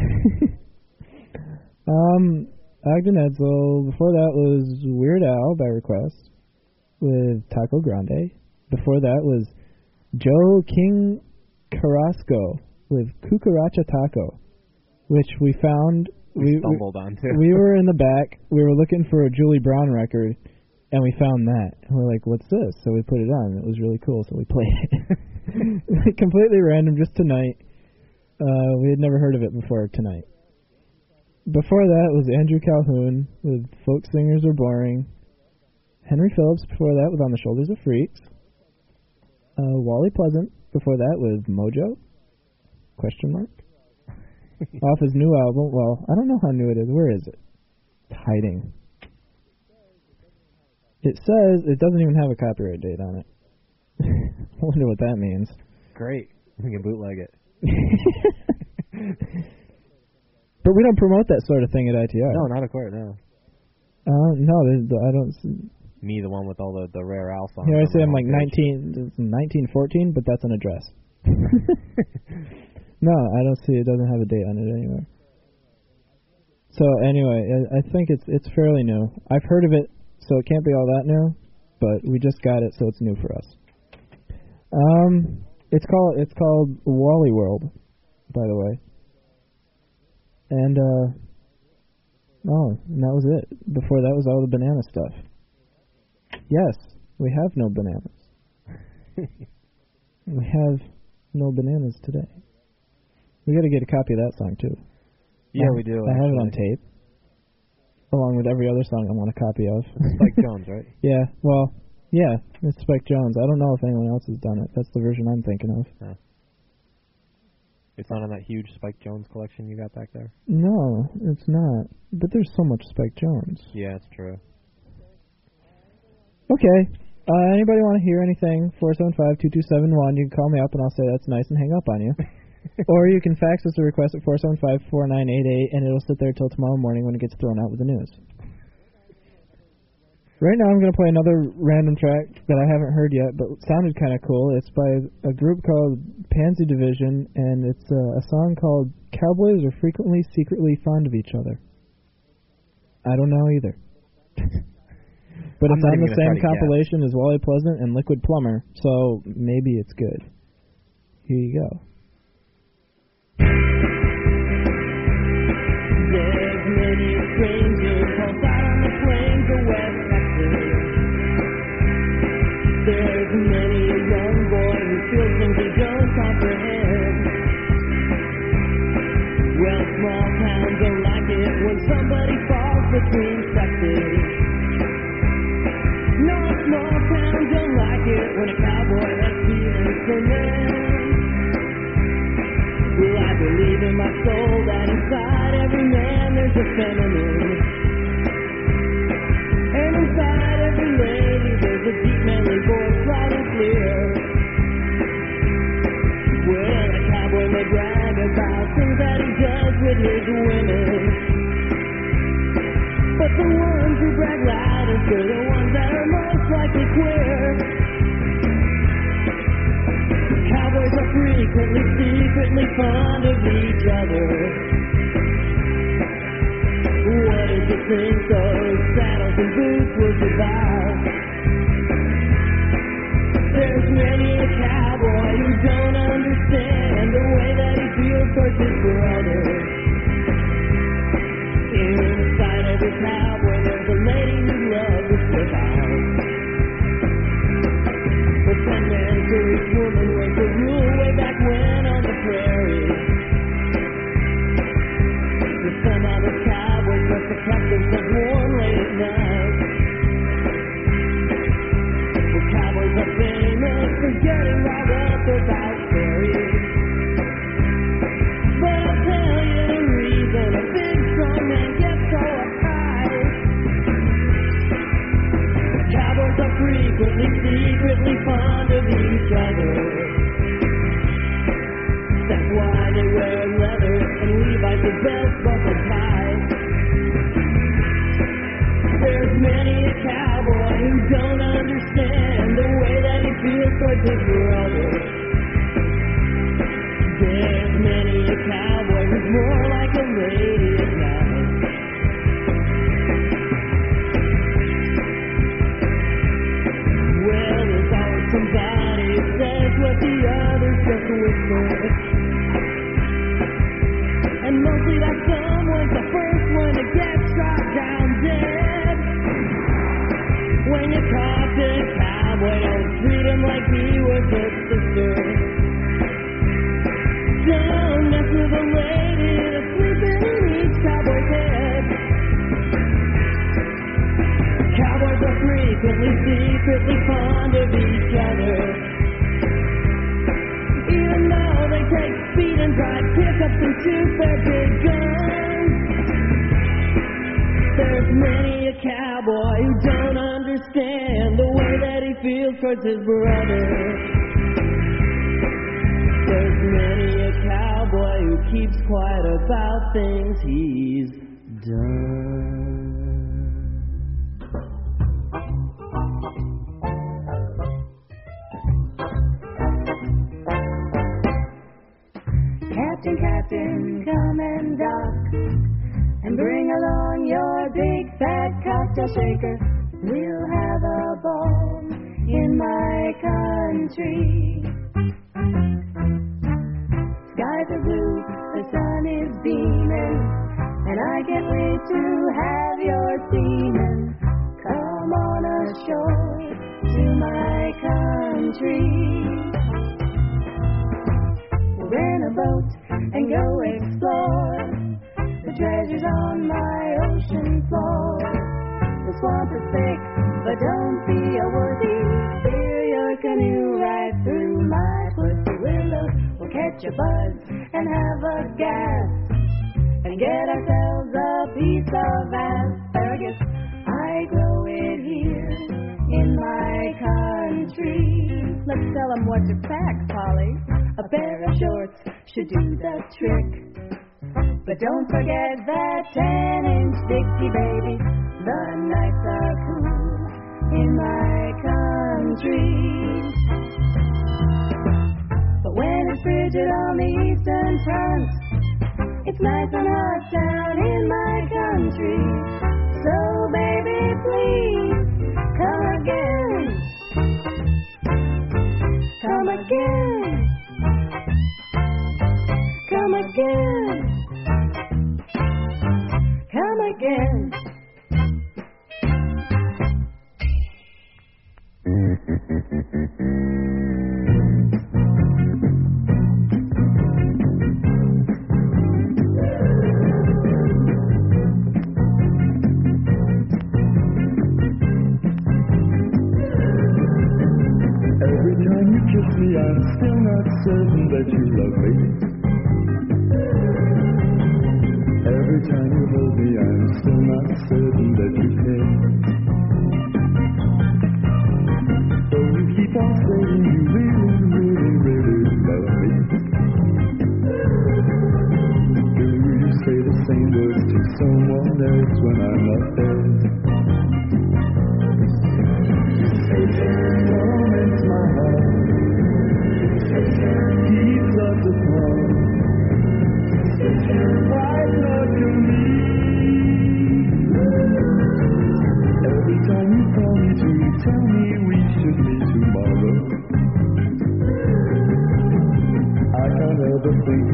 Ogden Edsel. Before that was Weird Al by request with Taco Grande. Before that was Joe King Carrasco with Cucaracha Taco, which we found. We stumbled onto. We were in the back. We were looking for a Julie Brown record, and we found that. And we're like, what's this? So we put it on. It was really cool, so we played it. Completely random, just tonight. We had never heard of it before tonight. Before that was Andrew Calhoun with Folk Singers Are Boring. Henry Phillips before that was On the Shoulders of Freaks. Wally Pleasant before that with Mojo? ? Off his new album. Well, I don't know how new it is. Where is it? It's hiding. It says it doesn't even have a copyright date on it. I wonder what that means. Great. We can bootleg it. But we don't promote that sort of thing at ITR. No, not a court, no. No, I don't. Me, the one with all the rare Al songs. Here I say I'm like 1914, but that's an address. No, I don't see it. Doesn't have a date on it anywhere. So anyway, I think it's fairly new. I've heard of it, so it can't be all that new. But we just got it, so it's new for us. It's called Wally World, by the way. And and that was it. Before that was all the banana stuff. Yes, we have no bananas. We have no bananas today. We got to get a copy of that song too. Yeah, we do. I have it on tape, along with every other song I want a copy of. Spike Jones, right? Yeah. Well, yeah, it's Spike Jones. I don't know if anyone else has done it. That's the version I'm thinking of. Yeah. It's not on that huge Spike Jones collection you got back there? No, it's not. But there's so much Spike Jones. Yeah, it's true. Okay. Anybody want to hear anything? 475-2271. You can call me up and I'll say that's nice and hang up on you. Or you can fax us a request at 475-4988 and it'll sit there till tomorrow morning when it gets thrown out with the news. Right now I'm going to play another random track that I haven't heard yet, but it sounded kind of cool. It's by a group called Pansy Division, and it's a song called Cowboys Are Frequently Secretly Fond of Each Other. I don't know either. But it's on the same compilation as Wally Pleasant and Liquid Plumber, so maybe it's good. Here you go. There's many strangers caught out on the plains of West Texas. There's many a young boy who feels things he don't comprehend. Well, small towns don't like it when somebody falls between sexes. No, small towns don't like it when a cowboy has feelings for men. Well, I believe in my soul that inside every man there's a feminine. And inside every lady there's a deep manly voice loud and clear. Well, a cowboy may brag about things that he does with his women. But the ones who brag loudest are the ones that are most likely queer. Cowboys are frequently, secretly fond of each other. What did you think those saddles and boots were about? There's many a cowboy who don't understand the way that he feels towards his brother. Inside every cowboy there's a lady who loves to slip out. But 10 men to each woman was the rule way back when on the prairie. But somehow the cowboys must have kept themselves warm late at night. Well, cowboys are famous for getting riled up about fairies. But I'll tell you the reason a big strong man gets so uptight. Cowboys are frequently, secretly fond of each other. That's why they wear leather and Levi's the best buckled tie. There's many a cowboy who don't understand the way that he feels towards his brother. There's many a cowboy who's more like a lady at night. Well, there's always somebody who says what the others just whisper. And mostly that someone's the first one to get shot down dead. When you talk to a cowboy, don't treat him like he was a sister. Don't mess with a lady that's sleeping in each cowboy's head. Cowboys are frequently, secretly fond of each other. Even though they take speed and drive pickups and shoot their big guns. There's many a cowboy who don't understand the way that he feels towards his brother. There's many a cowboy who keeps quiet about things he's done. Captain, Captain, come and dock, and bring along your big fat cocktail shaker. We'll have a ball in my country. Skies are blue, the sun is beaming, and I can't wait to have your seamen come on ashore to my country. Rent a boat and go explore the treasures on my ocean floor. The swamp is thick, but don't be a wussy. Steer your canoe right through my pussy willow. We'll catch a buzz and have a gas and get ourselves a piece of asparagus. I grow it here in my country. Let's tell them what to pack, Polly. A pair of shorts should do the trick. But don't forget that 10-inch Dixie, baby. The nights are cool in my country. But when it's frigid on the eastern front, it's nice and hot down in my country. So baby, please, come again. Come again. Come again. Come again. Every time you kiss me, I'm still not certain that you love me. Every time you hold me, I'm still not certain that you care. Though you keep on saying you really, really, really love me. Do you say the same words to someone else when I'm not there? You say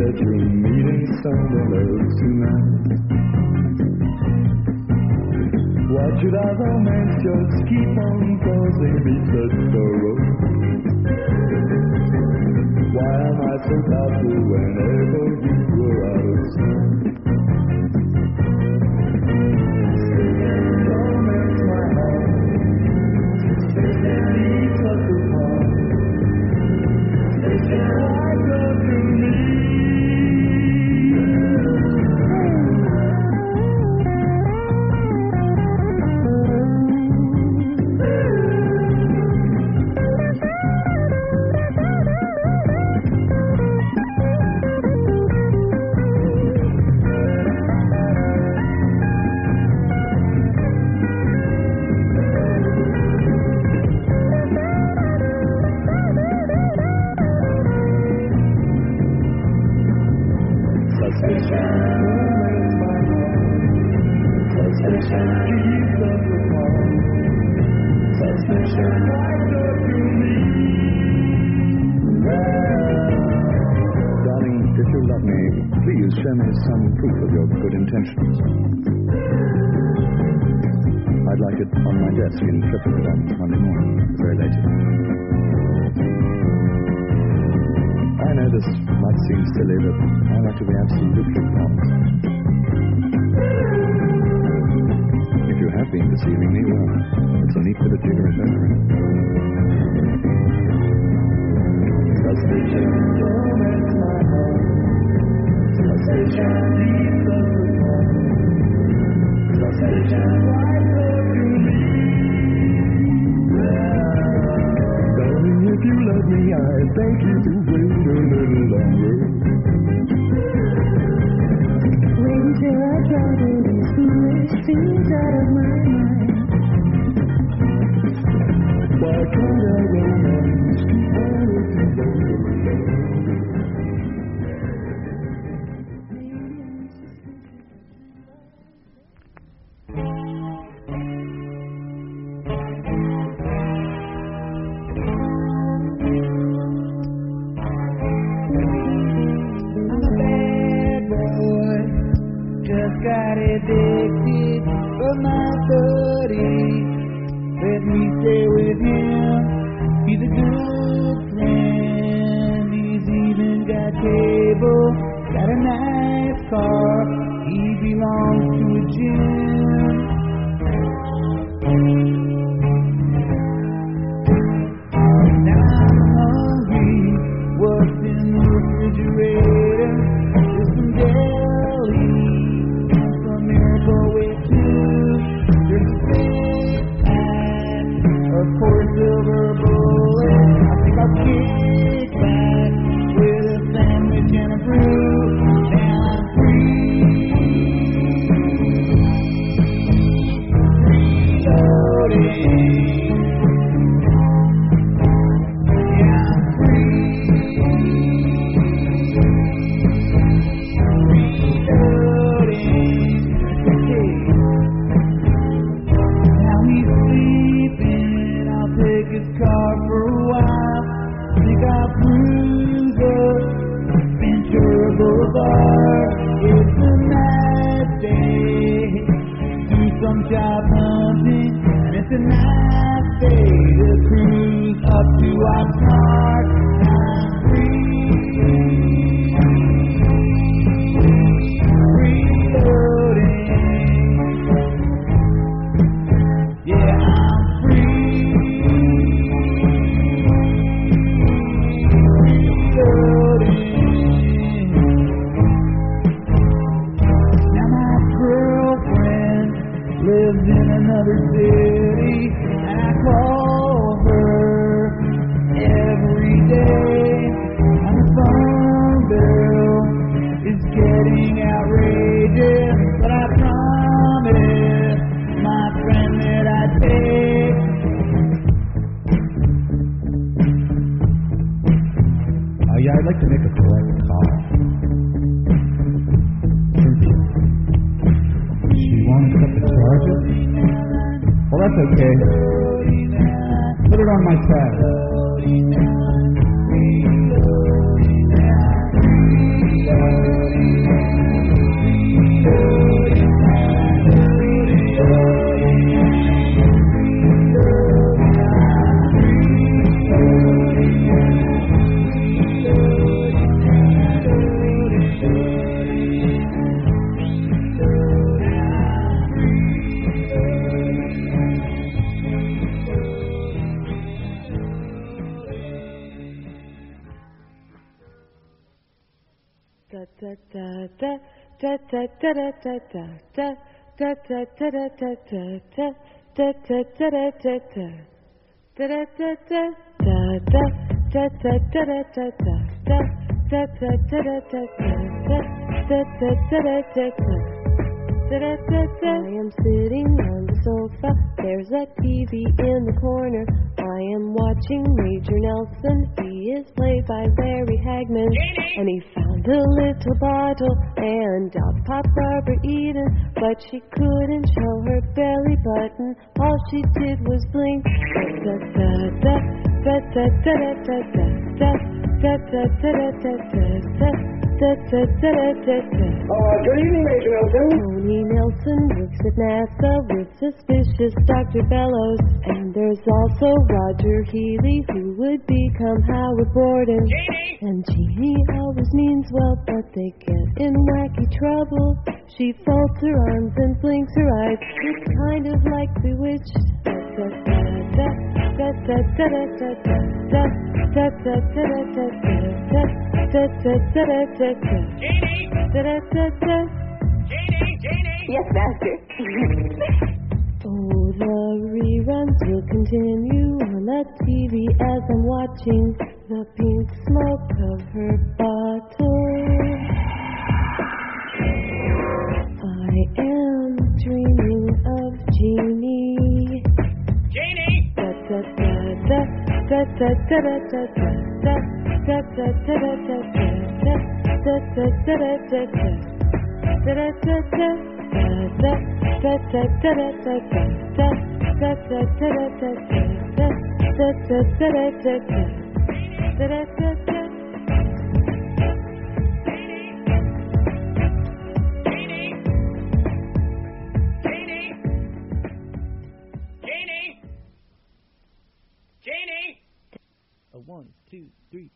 that you're meeting someone else tonight. Why should our romance just keep on causing me such sorrow? Why am I so doubtful whenever you go out of sight? Torments my heart, suspicion leads us apart. Suspicion, why go to me? Darling, if you love me, please show me some proof of your good intentions. I'd like it on my desk in Clifford on Monday morning, very late. I know this might seem silly, but I like to be absolutely honest. If you have been deceiving me, well, it's a neat bit of jiggery pokery. Suspicion torments my heart. Suspicion leads us apart. Suspicion, why go to me? Darling, if you love me, I beg you to wait a little longer. Wait until I drive all these foolish things out of my mind. Why can't I romance keep on looking longer? I'm a bad boy, just got addicted, but my buddy let me stay with him. He's a good friend, he's even got cable, got a nice car, he belongs to a gym. Now I'm hungry, what's in the refrigerator? There's some deli, some Miracle Whip too. There's a big pack of poor silver bullet. I think I'll kick back with a sandwich and a brew. Now I'm free. Reloading. Yeah, I'm now he's sleeping, I'll take his car for a while. Think I'll cruise up Ventura Boulevard. It's a nice day, do some job hunting, and it's a nice day to cruise up to Oxnard. I'm free. Reloading. Yeah, I'm free. Reloading. Now my girlfriend lives in another city, and I call her every day. And the phone bill is getting outrageous, but I promise my friend that I'd pay. Yeah, I'd like to make a collect call. She won't accept the charges? Well, that's okay. Put it on my tab. I am sitting on the sofa. There's a TV in the corner. I am watching Major Nelson. He is played by Larry Hagman. And he found a little bottle and out popped Barbara Eden. But she couldn't show her belly button. All she did was blink. Good evening, Major Nelson. Tony Nelson works at NASA with suspicious Dr. Bellows. And there's also Roger Healy, who would become Howard Borden. And Jeannie always means well, but they get in wacky trouble. She folds her arms and blinks her eyes. It's kind of like Bewitched. Yes, Master. Oh, the reruns will continue on the TV as I'm watching the pink smoke of her bottle. I am dreaming of Jeannie. Jeannie! A 1, 2, 3.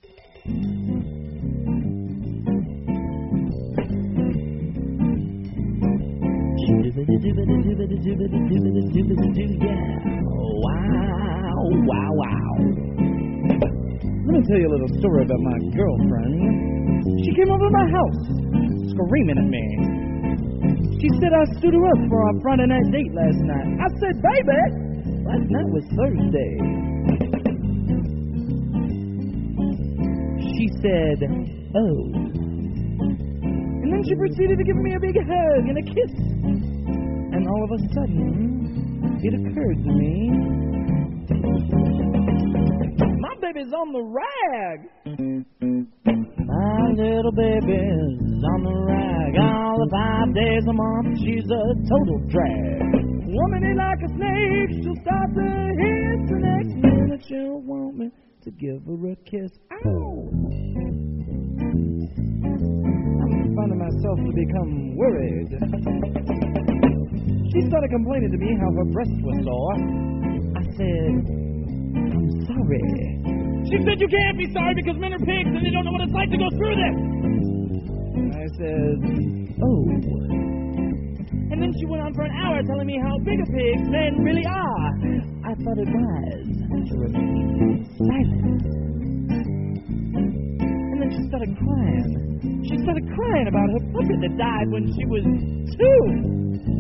Wow. Let me tell you a little story about my girlfriend. She came over to my house, screaming at me. She said I stood her up for our Friday night date last night. I said, baby, last night was Thursday. She said, oh. And then she proceeded to give me a big hug and a kiss. And all of a sudden, it occurred to me, my baby's on the rag. My little baby's on the rag. All the 5 days a month, she's a total drag. Woman like a snake, she'll start to hiss. The next minute she'll want me to give her a kiss. Ow! I'm finding myself to become worried. She started complaining to me how her breasts were sore. I said, I'm sorry. She said, you can't be sorry because men are pigs and they don't know what it's like to go through this. I said, oh. And then she went on for an hour telling me how big a pigs men really are. I thought it wise to remain silent. And then she started crying. She started crying about her puppy that died when she was 2.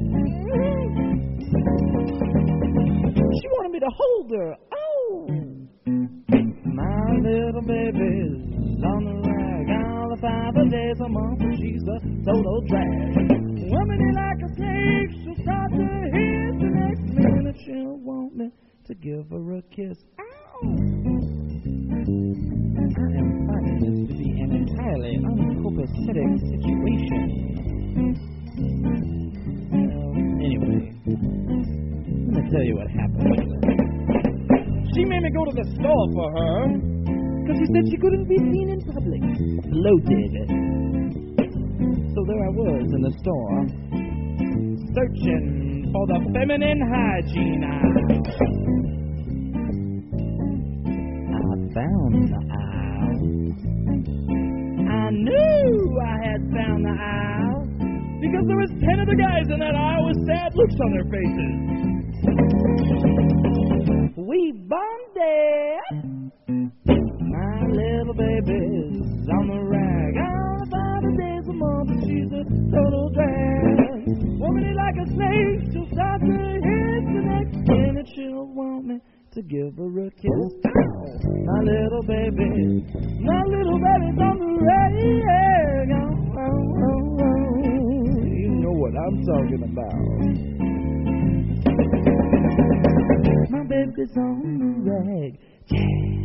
She wanted me to hold her. Oh! My little baby's on the rag. All the 5 days a month, she's a total drag. Woman like a snake, she'll start to hiss. The next minute she'll want me to give her a kiss. Ow! I am finding this to be an entirely uncopacetic situation. Anyway, let me tell you what happened. She made me go to the store for her because she said she couldn't be seen in public bloated. So there I was in the store searching for the feminine hygiene aisle. I found the aisle. I knew I had found the aisle because there was 10 of the guys in that aisle with sad looks on their faces. We bonded. My little baby's on the rag. All 5 days a month. face. She'll start to hit the next minute. She'll want me to give her a kiss. My little baby's on the radio. You know what I'm talking about. My baby's on the rag. Yeah.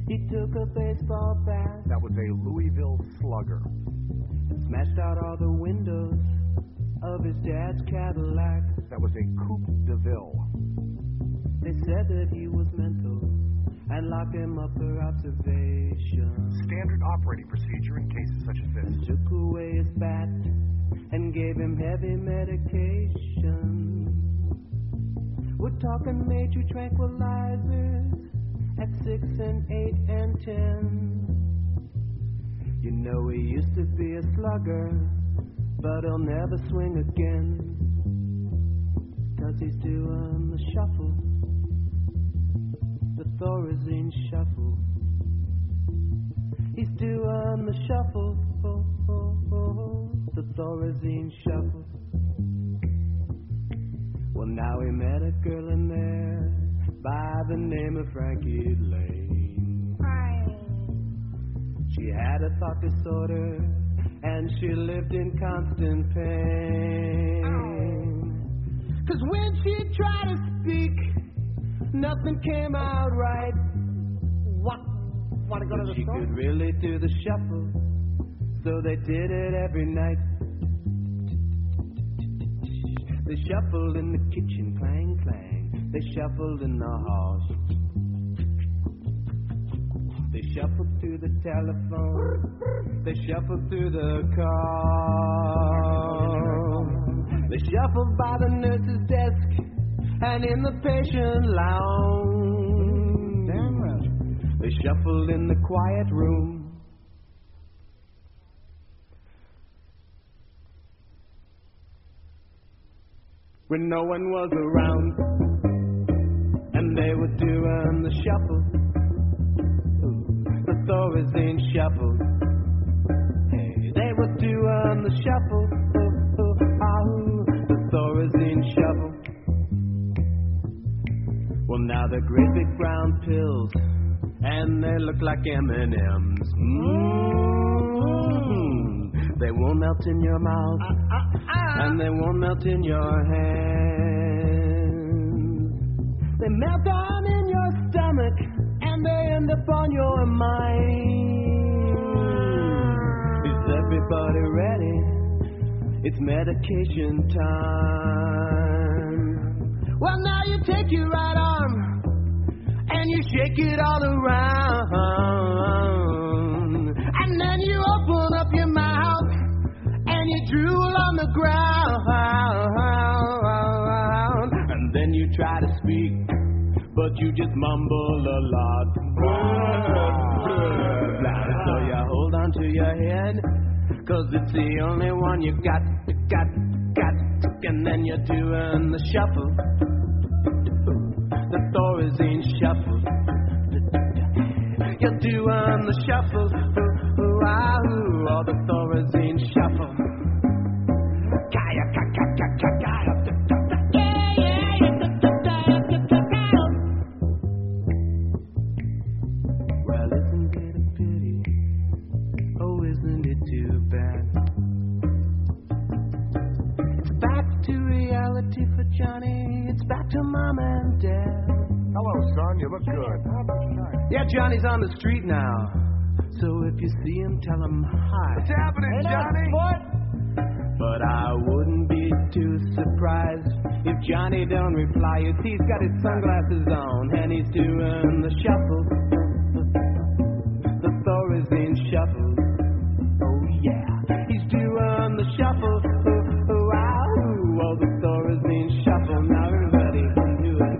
He took a baseball bat. That was a Louisville Slugger. And smashed out all the windows of his dad's Cadillac. That was a Coupe de Ville. They said that he was mental and locked him up for observation. Standard operating procedure in cases such as this. And took away his bat and gave him heavy medication. We're talking major tranquilizers at 6 and 8 and 10. You know he used to be a slugger, but he'll never swing again. 'Cause he's doing the shuffle, the Thorazine shuffle. He's doing the shuffle, the Thorazine shuffle. Well, now he met a girl in there by the name of Frankie Lane. She had a thought disorder and she lived in constant pain. 'Cause when she tried to speak, nothing came out right. Want to go to the she store? could really do the shuffle, so they did it every night. They shuffled in the kitchen, clang, clang. They shuffled in the hall. They shuffled through the telephone. They shuffled through the car. They shuffled by the nurse's desk and in the patient lounge. Damn right. They shuffled in the quiet room. When no one was around, and they were doing the shuffle, the Thorazine shuffle. Hey, they were doing the shuffle, the Thorazine shuffle. Well, now they're great big brown pills, and they look like M&Ms. They won't melt in your mouth, and they won't melt in your hands. They melt down in your stomach, and they end up on your mind. Is everybody ready? It's medication time. Well, now you take your right arm, and you shake it all around. And then you open up your mouth, and you drool on the ground. And then you try to speak, but you just mumble a lot. So you hold on to your head, 'cause it's the only one you got. And then you're doing the shuffle, the Thorazine shuffle. You're doing the shuffle, or the Thorazine shuffle. Well, isn't it a pity? Oh, isn't it too bad? It's back to reality for Johnny. It's back to Mom and Dad. Hello, son. You look good. Yeah, Johnny's on the street now. So if you see him, tell him hi. What's happening, Johnny? But I wouldn't be too surprised if Johnny don't reply. You see, he's got his sunglasses on and he's doing the shuffle, the Thorazine shuffle. Oh yeah, he's doing the shuffle. Oh, the Thorazine shuffle. Now everybody can do it.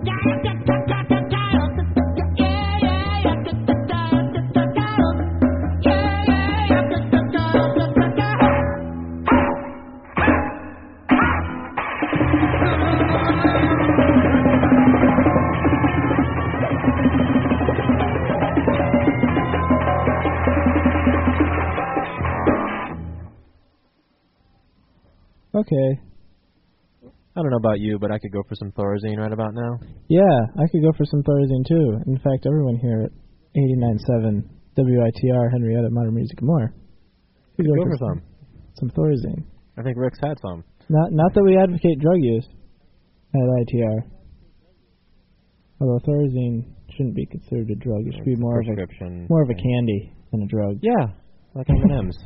Okay. I don't know about you, but I could go for some Thorazine right about now. Yeah, I could go for some Thorazine too. In fact, everyone here at 89.7 WITR Henrietta Modern Music and More could Go for some Thorazine. I think Rick's had some. Not that we advocate drug use at ITR. Although Thorazine shouldn't be considered a drug. It should be more of a prescription candy than a drug. Yeah, like M&Ms.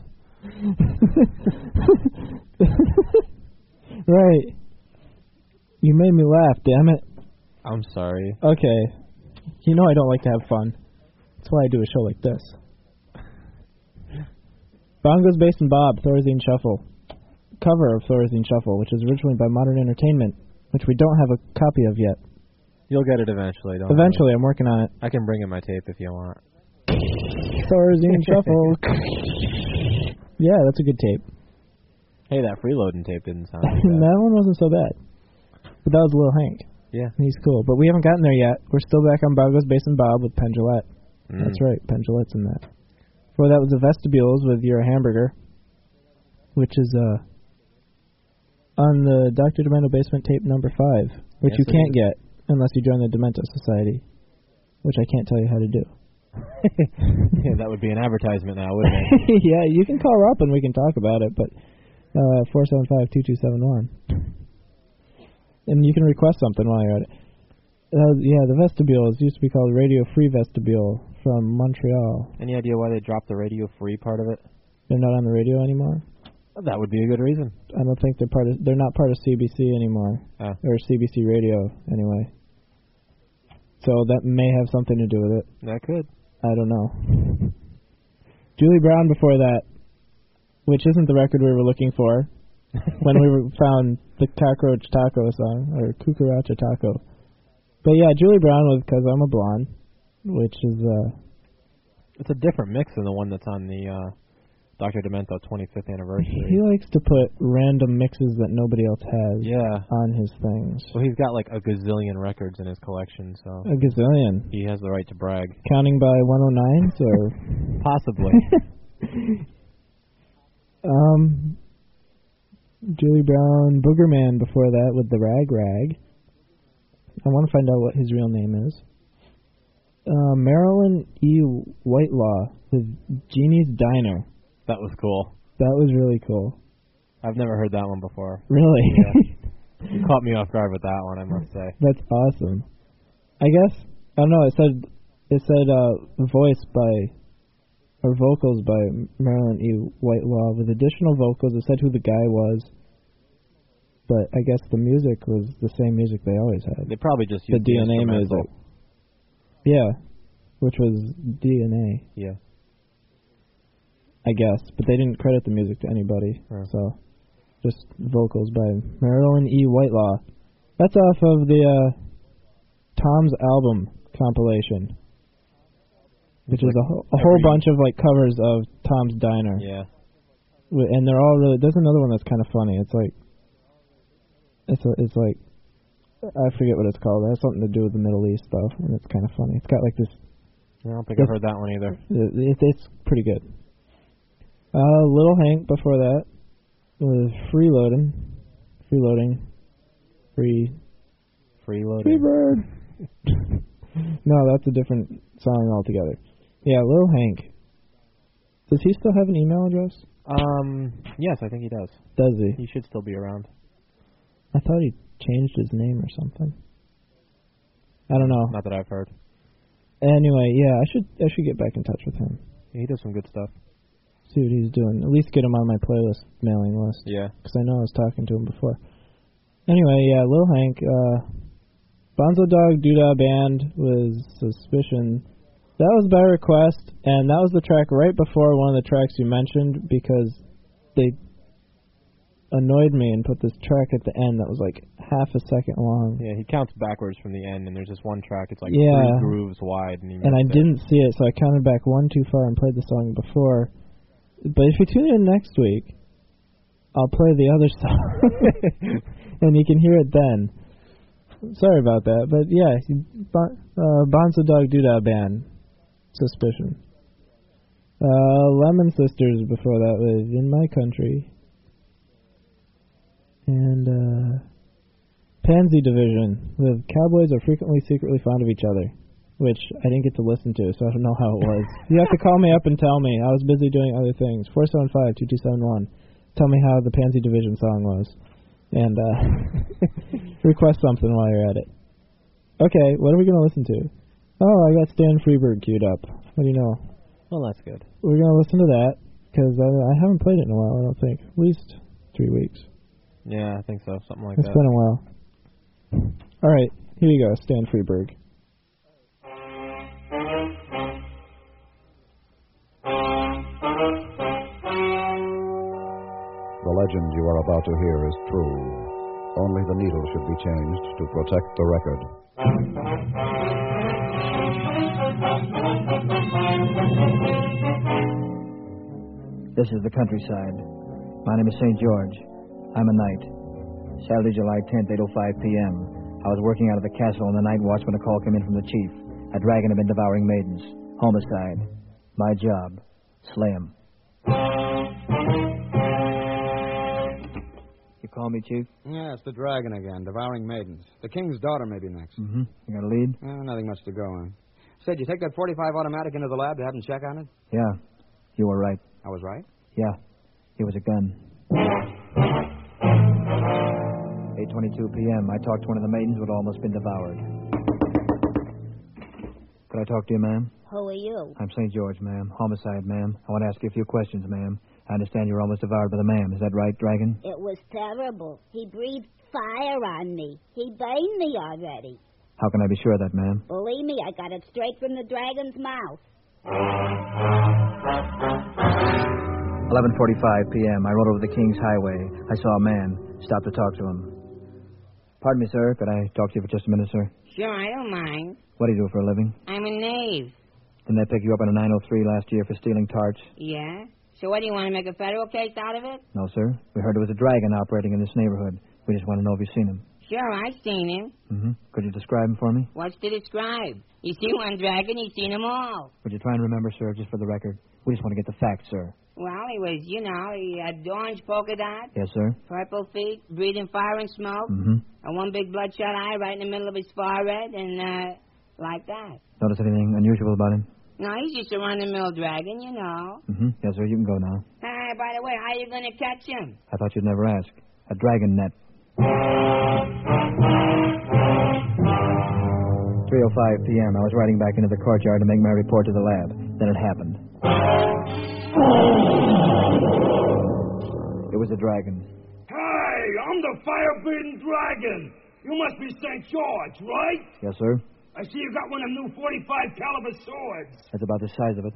Right. You made me laugh, damn it. I'm sorry. Okay. You know I don't like to have fun. That's why I do a show like this. Bongos, Bass, and Bob, Thorazine Shuffle. Cover of Thorazine Shuffle, which is originally by Modern Entertainment, which we don't have a copy of yet. You'll get it eventually, don't Eventually, I'm working on it. I can bring in my tape if you want. Thorazine Shuffle. Yeah, that's a good tape. Hey, that freeloading tape didn't sound too bad. That one wasn't so bad. But that was Lil Hank. Yeah. He's cool. But we haven't gotten there yet. We're still back on Bongos, Bass, and Bob with Penn Jillette. That's right, Penn Jillette's in that. Before that was the Vestibules with You're a Hamburger, which is on the Dr. Demento Basement tape number 5, which you can't get unless you join the Demento Society, which I can't tell you how to do. Yeah, that would be an advertisement now, wouldn't it? Yeah, you can call up and we can talk about it, but 475-2271. And you can request something while you're at it. Yeah, the Vestibules used to be called Radio Free Vestibule from Montreal. Any idea why they dropped the Radio Free part of it? They're not on the radio anymore? That would be a good reason. I don't think they're not part of CBC anymore. Oh. Or CBC Radio, anyway. So that may have something to do with it. That could. I don't know. Julie Brown before that, which isn't the record we were looking for when we found the Cockroach Taco song, or Cucaracha Taco. But yeah, Julie Brown was 'Cause I'm a Blonde, which is it's a different mix than the one that's on the Dr. Demento 25th anniversary. He likes to put random mixes that nobody else has on his things. Well, he's got like a gazillion records in his collection, so A gazillion. he has the right to brag. Counting by 109s or Possibly. Julie Brown, Boogerman before that with the Rag Rag. I want to find out what his real name is. Marilyn E. Whitelaw with Jeannie's Diner. That was cool. That was really cool. I've never heard that one before. Really? Yeah. You caught me off guard with that one, I must say. That's awesome. I guess, I don't know, it said voice by, or vocals by Marilyn E. Whitelaw with additional vocals. It said who the guy was. But I guess the music was the same music they always had. They probably just the used the DNA instrumental. music. Yeah, which was DNA. Yeah. I guess, but they didn't credit the music to anybody. So, just vocals by Marilyn E. Whitelaw. That's off of the Tom's Album compilation, which is a whole bunch of like covers of Tom's Diner. Yeah. And they're all really. There's another one that's kind of funny. It's like. It's like, I forget what it's called. It has something to do with the Middle East stuff, and it's kind of funny. It's got like this. I don't think I've heard that one either. It's pretty good. Little Hank before that was Freeloading. Freebird. No, that's a different song altogether. Yeah, Little Hank. Does he still have an email address? Yes, I think he does. Does he? He should still be around. I thought he changed his name or something. I don't know. Not that I've heard. Anyway, yeah, I should get back in touch with him. Yeah, he does some good stuff. See what he's doing. At least get him on my playlist mailing list. Yeah. Because I know I was talking to him before. Anyway, yeah, Lil Hank. Bonzo Dog Doodah Band with Suspicion. That was by request, and that was the track right before one of the tracks you mentioned because they annoyed me and put this track at the end that was like half a second long. Yeah, he counts backwards from the end, and there's this one track. It's like 3 grooves wide. And I didn't see it, so I counted back 1 too far and played the song before. But if you tune in next week, I'll play the other song, and you can hear it then. Sorry about that, but yeah, Bonzo Dog Doodah Band, Suspicion. Lemon Sisters before that was In My Country. And Pansy Division with Cowboys Are Frequently Secretly Fond of Each Other, which I didn't get to listen to, so I don't know how it was. You have to call me up and tell me. I was busy doing other things. 475-2271. Tell me how the Pansy Division song was. And request something while you're at it. Okay, what are we going to listen to? Oh, I got Stan Freberg queued up. What do you know? Well, that's good. We're going to listen to that, because I haven't played it in a while, I don't think. At least 3 weeks. Yeah, I think so. Something like It's that. been a while. All right, here you go, Stan Freberg. The legend you are about to hear is true. Only the needle should be changed to protect the record. This is the countryside. My name is St. George. I'm a knight. Saturday, July 10th, 8:05 p.m. I was working out of the castle on the night watch when a call came in from the chief. A dragon had been devouring maidens. Homicide. My job. Slay 'em. You call me, Chief? Yeah, it's the dragon again, devouring maidens. The king's daughter may be next. Mm-hmm. You got a lead? Nothing much to go on. Said you take that 45 automatic into the lab to have them check on it? Yeah. You were right. I was right? Yeah. It was a gun. 8:22 p.m. I talked to one of the maidens who had almost been devoured. Could I talk to you, ma'am? Who are you? I'm St. George, ma'am. Homicide, ma'am. I want to ask you a few questions, ma'am. I understand you were almost devoured by the ma'am. Is that right, Dragon? It was terrible. He breathed fire on me. He burned me already. How can I be sure of that, ma'am? Believe me, I got it straight from the dragon's mouth. 11:45 p.m. I rode over the King's Highway. I saw a man. Stopped to talk to him. Pardon me, sir. Could I talk to you for just a minute, sir? Sure, I don't mind. What do you do for a living? I'm a knave. Didn't they pick you up on a 903 last year for stealing tarts? Yeah? So what, do you want to make a federal case out of it? No, sir. We heard there was a dragon operating in this neighborhood. We just want to know if you've seen him. Sure, I've seen him. Mm-hmm. Could you describe him for me? What's to describe? You see one dragon, you've seen them all. Would you try and remember, sir, just for the record? We just want to get the facts, sir. Well, he was, he had orange polka dot. Yes, sir. Purple feet, breathing fire and smoke. Mm-hmm. And one big bloodshot eye right in the middle of his forehead, and, like that. Notice anything unusual about him? No, he's just a run-of-the-mill dragon, Mm-hmm. Yes, sir. You can go now. Hey, by the way, how are you going to catch him? I thought you'd never ask. A dragon net. 3:05 p.m. I was riding back into the courtyard to make my report to the lab. Then it happened. It was a dragon. Hey, I'm the fire-breathing dragon. You must be St. George, right? Yes, sir. I see you got one of them new 45 caliber swords. That's about the size of it.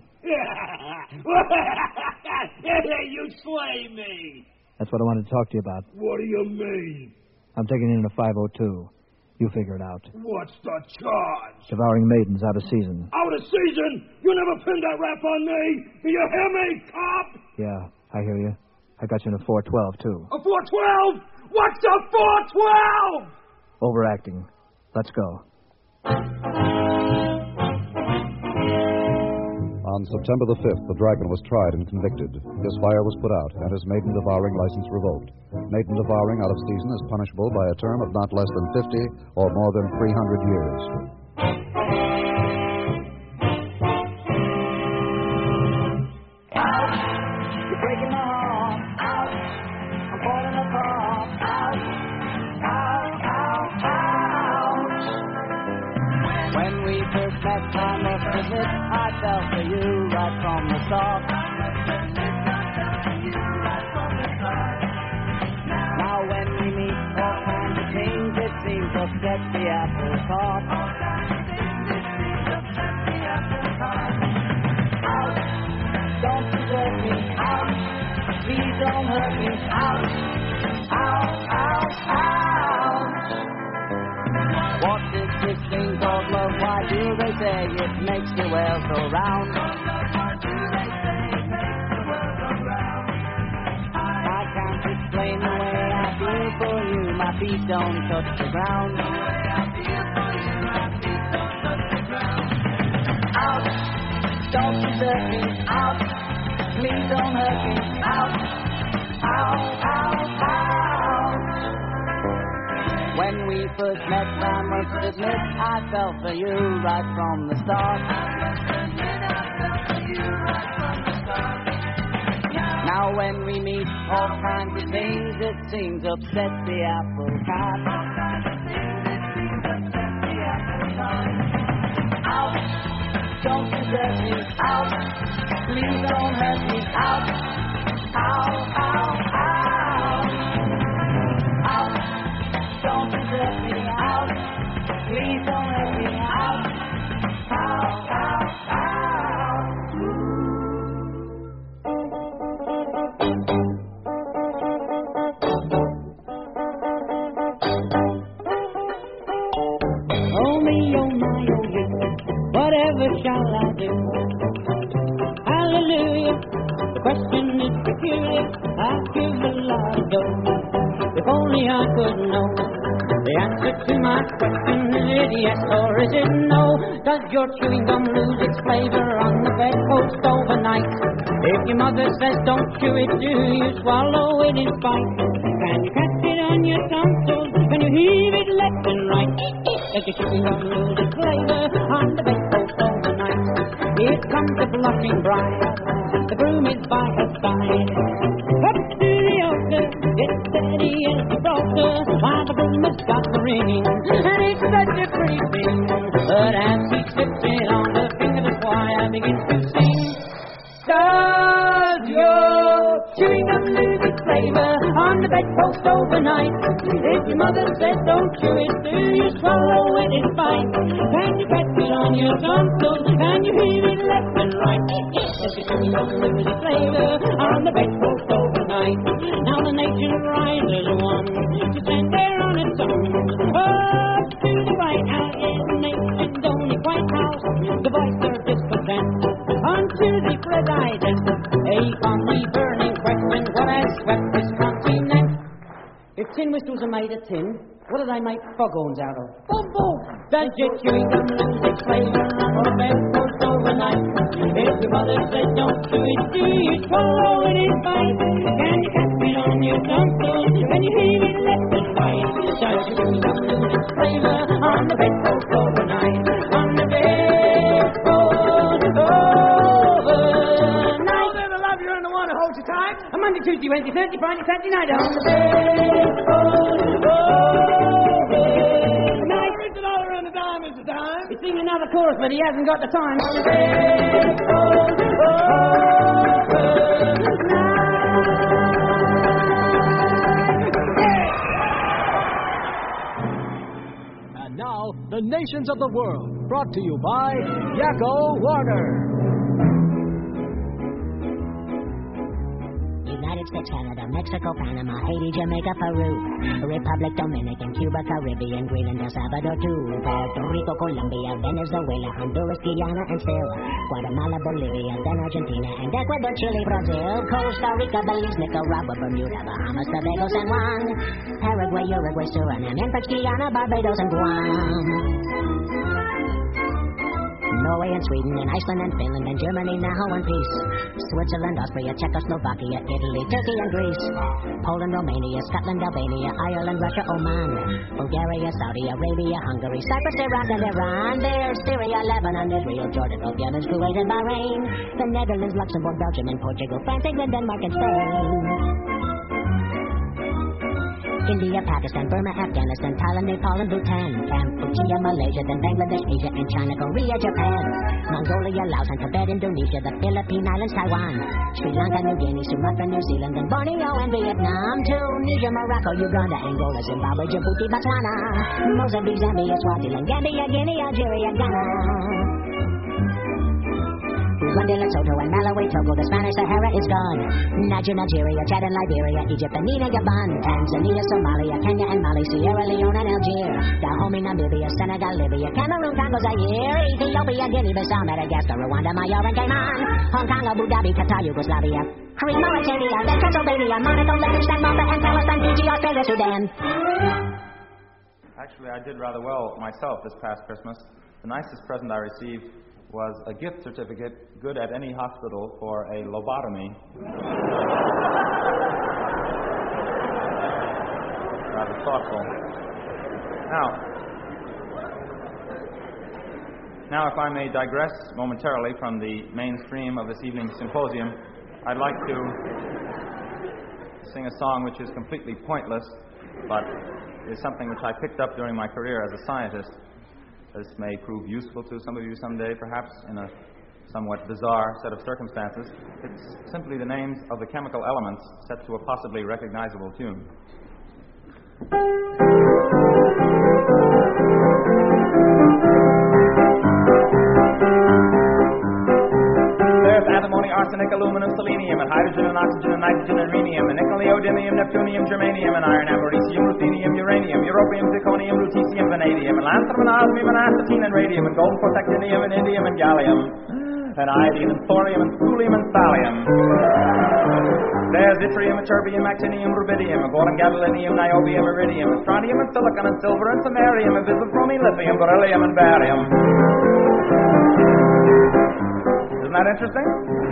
You slay me. That's what I wanted to talk to you about. What do you mean? I'm taking it in a 502. You figure it out. What's the charge? Devouring maidens out of season. Out of season? You never pinned that rap on me. Do you hear me, cop? Yeah, I hear you. I got you in a 412, too. A 412? What's a 412? Overacting. Let's go. On September the 5th, the dragon was tried and convicted. His fire was put out and his maiden devouring license revoked. Maiden devouring out of season is punishable by a term of not less than 50 or more than 300 years. You're breaking my heart. Ouch. I'm falling apart. Ouch. Ouch. Ouch. Ouch. When we first met, I must admit, I fell for you right from the start. Now when we meet, all kinds of things, it seems to upset the apple cart. Ouch. Don't desert me. Ouch. Please don't hurt me. Ouch. Ouch. Ouch. Ouch. What is this thing called love? Why do they say it makes the world go round? I can't explain the way I feel for you. My feet don't touch the ground. Ouch! Don't desert me. Ouch! Please don't hurt me. Ouch! Ouch! Ouch! Ouch! When we first met, I must admit, I fell for you right from the start. Now when we meet, all kinds of things, it seems upset the apple cart. don't you let me out. Please don't let me out. Ow, ow, ow. Out. Don't you let me out. Please don't let me out. Ow, ow, ow. Oh me, oh my, oh you, whatever shall I do? Hallelujah, the question is peculiar, I'd give a lot of dough. If only I could know the answer to my question, is it yes or is it no? Does your chewing gum lose its flavor on the bedpost overnight? If your mother says don't chew it, do you swallow it in spite? Can you catch it on your tonsils? Can you heave it left and right? Does your chewing gum lose its flavor on the bedpost overnight? Here comes the blushing bride, the broom is by her side. Up to the altar, get steady as Gibraltar, while the broom has got the ring, and it's such a pretty thing. But as he slips it on the finger, the choir begins to sing. Does your chewing gum lose its flavor on the bedpost overnight? If your mother says don't chew it, do you swallow it in spite? Can you catch it on your tonsils? Can you hear it left and right? Does your chewing gum lose its flavor on the bedpost overnight? Now the nation rises one to send their honest song up to the White House. Yes, the nation's only White House, the voice their discontent unto the president. On the burning question, what has swept this continent? If tin whistles are made of tin, what do they make foghorns out of? Boom, boom! Does your chewing gum lose its flavor on the bedpost overnight? If your mother says don't chew it, do you swallow it in bite? Can you catch it on your tonsils? Can you hear it left and right? Does your chewing gum lose its flavor on the bedpost overnight? On the bedpost overnight. Hold you tight. A Monday, Tuesday, Wednesday, Thursday, Friday, Saturday night on the bedpost overnight. $1 and a dime is the dime. He's singing another chorus, but he hasn't got the time. On the bedpost overnight. And now, the nations of the world, brought to you by Yakko Warner. United States, Canada, Mexico, Panama, Haiti, Jamaica, Peru, Republic, Dominican, Cuba, Caribbean, Greenland, El Salvador, too, Puerto Rico, Colombia, Venezuela, Honduras, Guyana, and still Guatemala, Bolivia, then Argentina, and Ecuador, Chile, Brazil, Costa Rica, Belize, Nicaragua, Bermuda, Bahamas, Tobago, San Juan, Paraguay, Uruguay, Suriname, and French Guiana, Barbados, and Guam. Norway and Sweden and Iceland and Finland and Germany now in peace. Switzerland, Austria, Czechoslovakia, Italy, Turkey and Greece. Poland, Romania, Scotland, Albania, Ireland, Russia, Oman. Bulgaria, Saudi Arabia, Hungary, Cyprus, Iraq and Iran. There's Syria, Lebanon, Israel, Jordan, Yemen, Kuwait and Bahrain. The Netherlands, Luxembourg, Belgium and Portugal, France, England, Denmark and Spain. India, Pakistan, Burma, Afghanistan, Thailand, Nepal, and Bhutan, Cambodia, Malaysia, then Bangladesh, Asia, and China, Korea, Japan, Mongolia, Laos, and Tibet, Indonesia, the Philippine Islands, Taiwan, Sri Lanka, New Guinea, Sumatra, New Zealand, and Borneo, and Vietnam, Tunisia, Morocco, Uganda, Angola, Zimbabwe, Djibouti, Botswana, Mozambique, Zambia, Swaziland, Gambia, Guinea, Algeria, Ghana. Rwanda, Lesotho, and Malawi, Togo, the Spanish Sahara is gone. Nigeria, Chad and Liberia, Egypt, Benin, Gabon, Tanzania, Somalia, Kenya and Mali, Sierra Leone and Algeria, Dahomey, Namibia, Senegal, Libya, Cameroon, Congo, Zaire, Ethiopia, Guinea-Bissau, Madagascar, Rwanda, Majorca, and Cayman, Hong Kong, Abu Dhabi, Qatar, Yugoslavia, Crete, Mauritania, then Pennsylvania, Monaco, Liechtenstein, Malta, and Palestine, Fiji, Australia, Sudan. Actually, I did rather well myself this past Christmas. The nicest present I received was a gift certificate, good at any hospital, for a lobotomy. Rather thoughtful. Now, if I may digress momentarily from the mainstream of this evening's symposium, I'd like to sing a song which is completely pointless, but is something which I picked up during my career as a scientist. This may prove useful to some of you someday, perhaps in a somewhat bizarre set of circumstances. It's simply the names of the chemical elements set to a possibly recognizable tune. There's antimony, arsenic, aluminum, selenium, and hydrogen, and oxygen, and nitrogen, and rhenium, and nickel, neodymium, neptunium, germanium, and iron, americium, ruthenium, uranium, europium, zirconium, lutetium, vanadium, and lanthanum, and osmium, and astatine, and radium, and golden protactinium, and indium, and gallium, and iodine, and thorium, and thulium, and thallium. There's yttrium, terbium, actinium, rubidium, gold, gadolinium, niobium, iridium, strontium, and silicon, and silver, and samarium, and bismuth, lithium, beryllium, and barium. Isn't that interesting?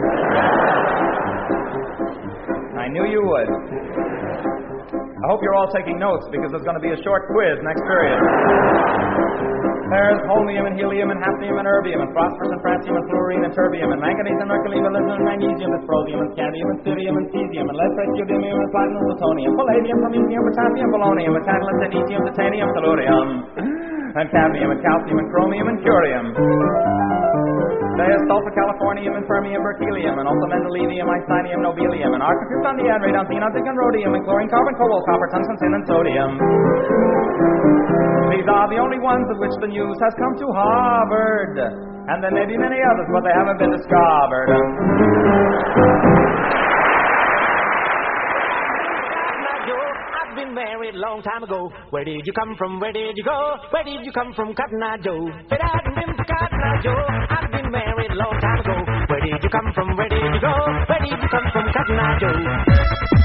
I knew you would. I hope you're all taking notes because there's going to be a short quiz next period. There's holmium and helium and hafnium and erbium and phosphorus and francium and fluorine and terbium and manganese and mercury, molybdenum and magnesium, dysprosium and scandium and cerium and cesium and lead, praseodymium and platinum, plutonium, palladium, promethium, potassium, polonium, and tantalum, technetium, titanium, tellurium, and cadmium and calcium and chromium and curium. There's sulfur, californium, and fermium, berkelium, and also mendelevium, isinium, nobelium, and argon, krypton, neon, radon, xenon, zinc, and rhodium, and chlorine, carbon, cobalt, copper, tungsten, tin, and sodium. These are the only ones of which the news has come to Harvard. And there may be many others, but they haven't been discovered. I've been married a long time ago. Where did you come from? Where did you go? Where did you come from, Cotton Eye Joe? Cotton Eye Joe. I've been married a long time ago. Where did you come from? Where did you go? Where did you come from, Cotton Eye Joe?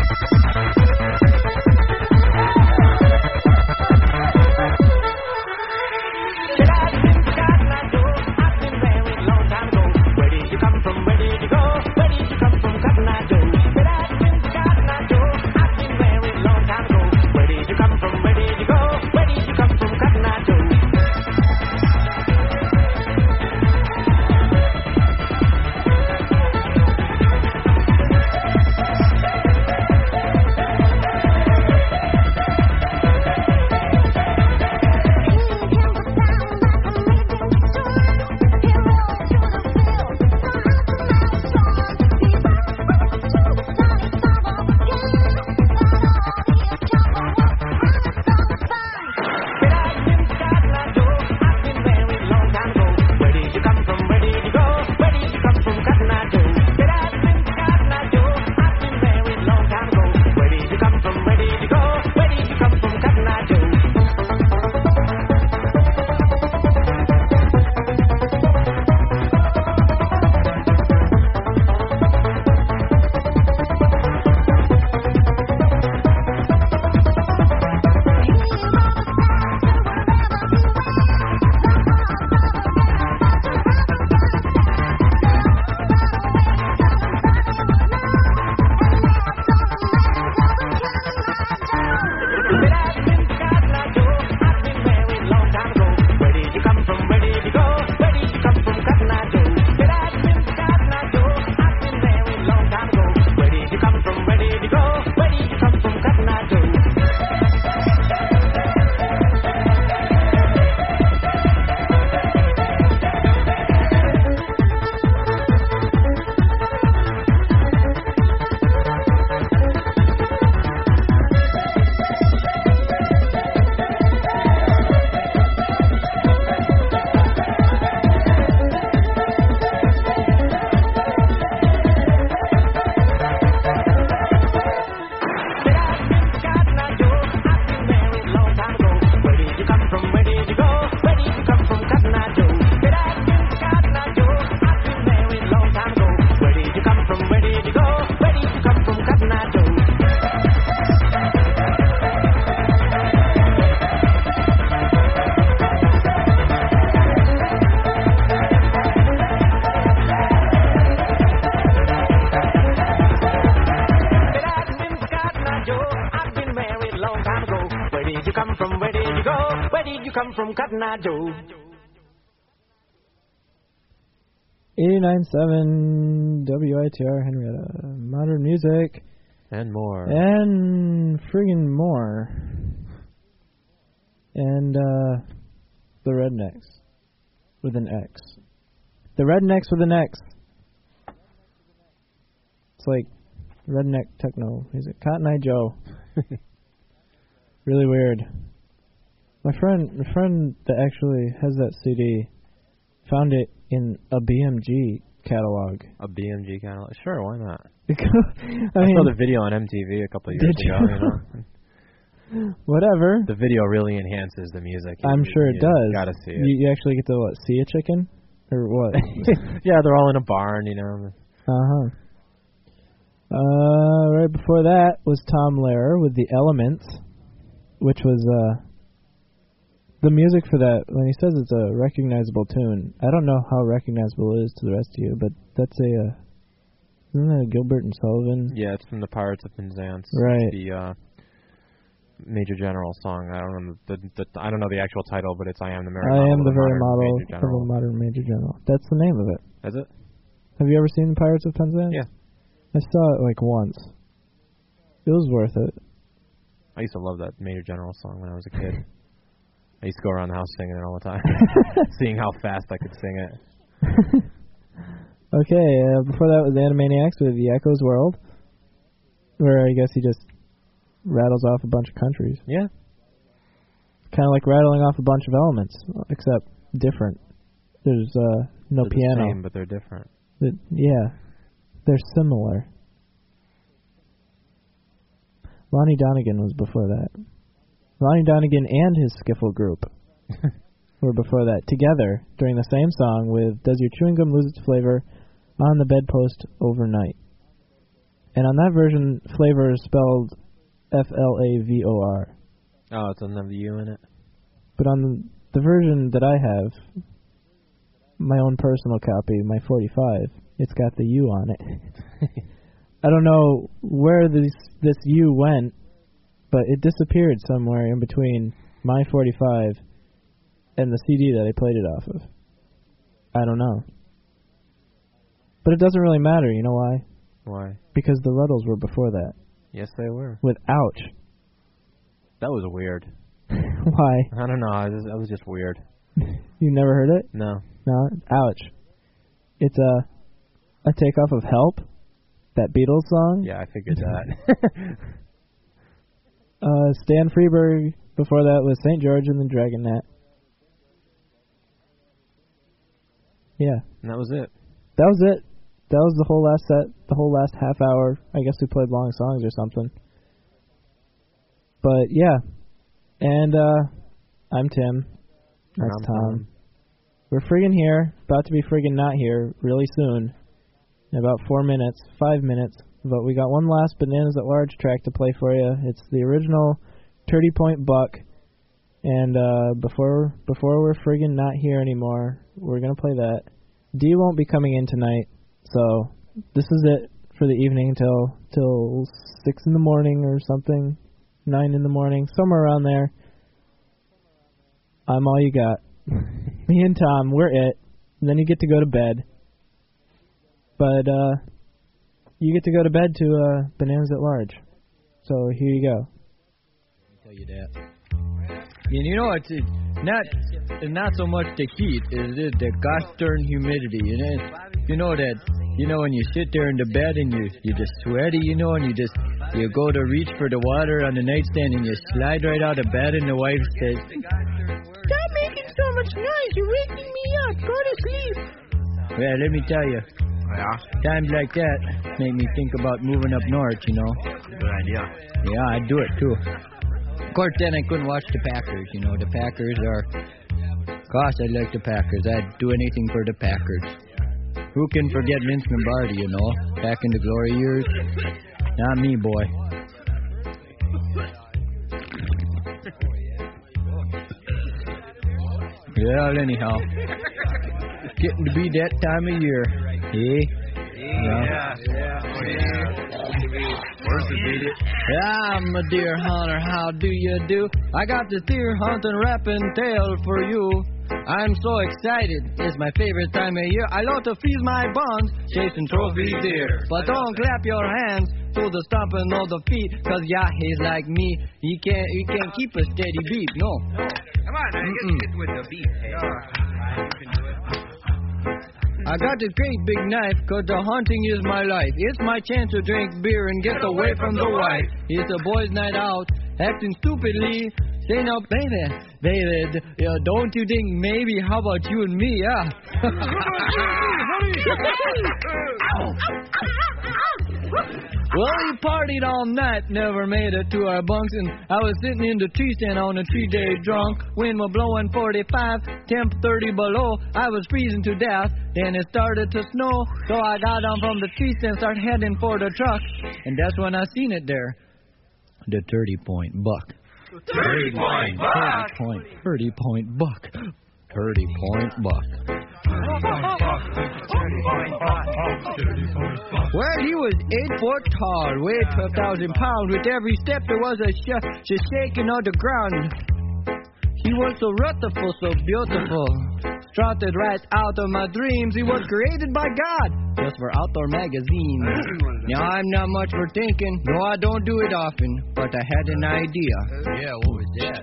From Cotton Eye Joe. 89.7 WITR Henrietta. Modern music. And more. And friggin' more. And the Rednecks. with an X. The Rednecks with an X. It's like redneck techno music. Cotton Eye Joe. Really weird. My friend that actually has that CD found it in a BMG catalog. A BMG catalog? Sure, why not? I saw the video on MTV a couple of years ago. You know? Whatever. The video really enhances the music. I'm sure it does. Gotta see it. You actually get to see a chicken, or what? Yeah, they're all in a barn. You know. Right before that was Tom Lehrer with The Elements, which was the music for that. When he says it's a recognizable tune, I don't know how recognizable it is to the rest of you, but that's isn't that a Gilbert and Sullivan? Yeah, it's from the Pirates of Penzance. Right. The Major General song. I don't know the actual title, but it's I Am the Very Model of a Modern Major General. That's the name of it. Is it? Have you ever seen the Pirates of Penzance? Yeah. I saw it like once. It was worth it. I used to love that Major General song when I was a kid. I used to go around the house singing it all the time, seeing how fast I could sing it. Okay, before that was Animaniacs with The Echo's World, where I guess he just rattles off a bunch of countries. Yeah. Kind of like rattling off a bunch of elements, except different. There's no they're piano. The same, but they're different. Yeah, they're similar. Lonnie Donegan was before that. Lonnie Donegan and his skiffle group were before that, together during the same song with Does Your Chewing Gum Lose Its Flavor on the Bedpost Overnight. And on that version, flavor is spelled Flavor. Oh, it's another U in it? But on the version that I have, my own personal copy, my 45, it's got the U on it. I don't know where this U went, but it disappeared somewhere in between my 45 and the CD that I played it off of. I don't know. But it doesn't really matter, you know why? Why? Because the Ruddles were before that. Yes, they were. With Ouch. That was weird. Why? I don't know. That was just weird. You never heard it? No. No? Ouch. It's a takeoff of Help, that Beatles song. Yeah, I figured that. Stan Freberg, before that was St. George and the Dragonette. Yeah. And that was it. That was it. That was the whole last set, the whole last half hour. I guess we played long songs or something. But, yeah. And, I'm Tim. That's Tom. We're friggin' here, about to be friggin' not here really soon. In about 4 minutes, 5 minutes. But we got one last Bananas at Large track to play for you. It's the original 30 Point Buck. And before we're friggin' not here anymore, we're going to play that. Dee won't be coming in tonight, so this is it for the evening till 6 in the morning or something, 9 in the morning, somewhere around there. I'm all you got. Me and Tom, we're it. And then you get to go to bed. But you get to go to bed to Bananas at Large. So here you go. Tell you that. And you know, it's not so much the heat, it is the gosh darn humidity. You know that, when you sit there in the bed and you're just sweaty, and you go to reach for the water on the nightstand and you slide right out of bed and the wife says, "Stop making so much noise, you're waking me up, go to sleep." Well, let me tell you, times like that make me think about moving up north, Good idea. Yeah, I'd do it too. Of course, then I couldn't watch the Packers. The Packers are... Gosh, I like the Packers. I'd do anything for the Packers. Who can forget Vince Lombardi, Back in the glory years? Not me, boy. Well, anyhow. It's getting to be that time of year. My deer hunter, how do you do? I got this deer hunting rapping tale for you. I'm so excited. It's my favorite time of year. I love to feast my buns, chasing trophies deer. But don't clap your hands to the stomping of the feet, cause yeah, he's like me. He can't keep a steady beat, no. Come on, now, get with the beat. Hey. You can do it. I got this great big knife, cause the hunting is my life. It's my chance to drink beer and get away from the wife. It's a boys' night out, acting stupidly. Say now, baby, don't you think maybe, how about you and me, yeah? Well, we partied all night, never made it to our bunks, and I was sitting in the tree stand on a 3-day drunk. Wind was blowing 45, temp 30 below. I was freezing to death, then it started to snow. So I got down from the tree stand, started heading for the truck, and that's when I seen it there, the 30-point buck. 30-point buck. 30-point buck. 30-point buck. Well, he was 8 foot tall, weighed 12,000 pounds. With every step there was a shaking of the ground. He was so rutherful, so beautiful. Strutted right out of my dreams. He was created by God, just for Outdoor Magazine. Now, I'm not much for thinking. No, I don't do it often, but I had an idea. Yeah, what was that?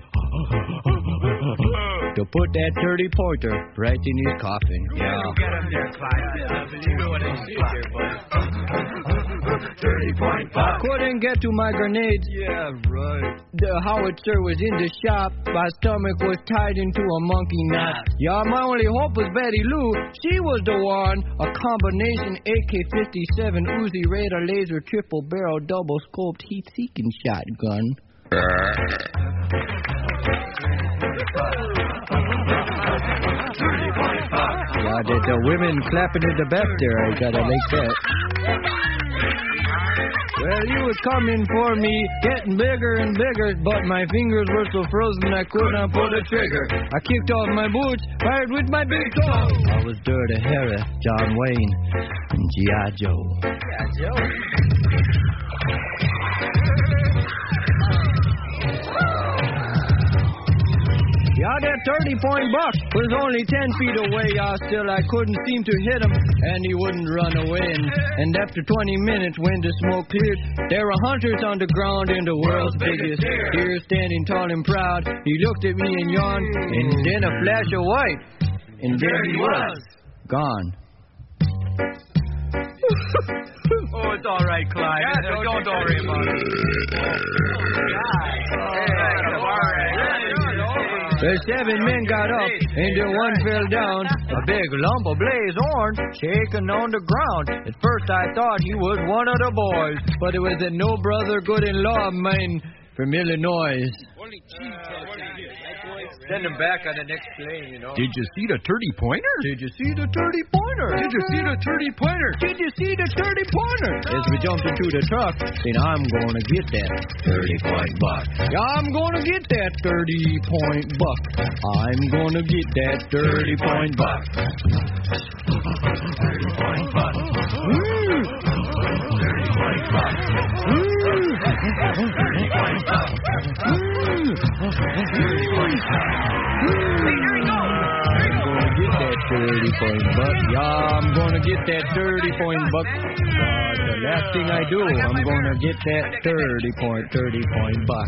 To put that 30-pointer right in his coffin. Yeah. You get him there, Clyde. I believe it when I see it there, buddy. 30-point buck. I couldn't get to my grenades. Yeah, right. The howitzer was in the shop. My stomach was tied into a monkey knot. Yeah, my only hope was Betty Lou. She was the one. A combination AK-57 Uzi Raider laser triple barrel double scoped heat-seeking shotgun. Yeah, the women clapping in the back there. I gotta like that. Well, he was coming for me, getting bigger and bigger, but my fingers were so frozen I could not pull the trigger. I kicked off my boots, fired with my big toe. I was Dirty Harry, John Wayne, and G.I. Joe. G.I. Joe? Yeah, that 30-point buck was only 10 feet away. Still, I couldn't seem to hit him, and he wouldn't run away. And after 20 minutes, when the smoke cleared, there were hunters on the ground in the world's biggest deer, standing tall and proud. He looked at me and yawned, and then a flash of white, and there he was, gone. Oh, it's all right, Clyde. Yeah, don't worry about it. The 7 men got up, and the one fell down. A big lump of blaze orange shaking on the ground. At first I thought he was one of the boys, but it was a no brother good-in-law of mine from Illinois. Send him back on the next plane, you know. Did you see the 30-pointer? Did you see the 30-pointer? Did you see the 30-pointer? Did you see the 30-pointer? As we jumped into the truck, and I'm going to get that 30-point buck. Yeah, I'm going to get that 30-point buck. I'm going to get that 30-point buck. 30-point buck. 30-point buck. 30-point buck. 30-point buck. I'm gonna get that 30-point buck. The last thing I do, I'm gonna get that 30-point buck.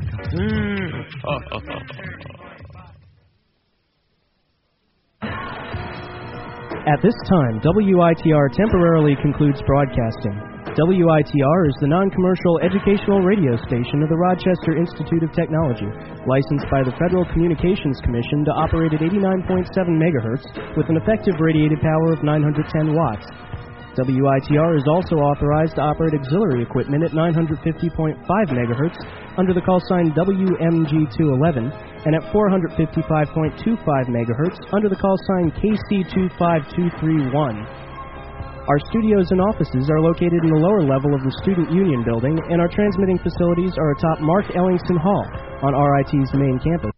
At this time, WITR temporarily concludes broadcasting. WITR is the non-commercial educational radio station of the Rochester Institute of Technology, licensed by the Federal Communications Commission to operate at 89.7 megahertz with an effective radiated power of 910 watts. WITR is also authorized to operate auxiliary equipment at 950.5 megahertz under the call sign WMG211 and at 455.25 megahertz under the call sign KC25231. Our studios and offices are located in the lower level of the Student Union Building, and our transmitting facilities are atop Mark Ellingson Hall on RIT's main campus.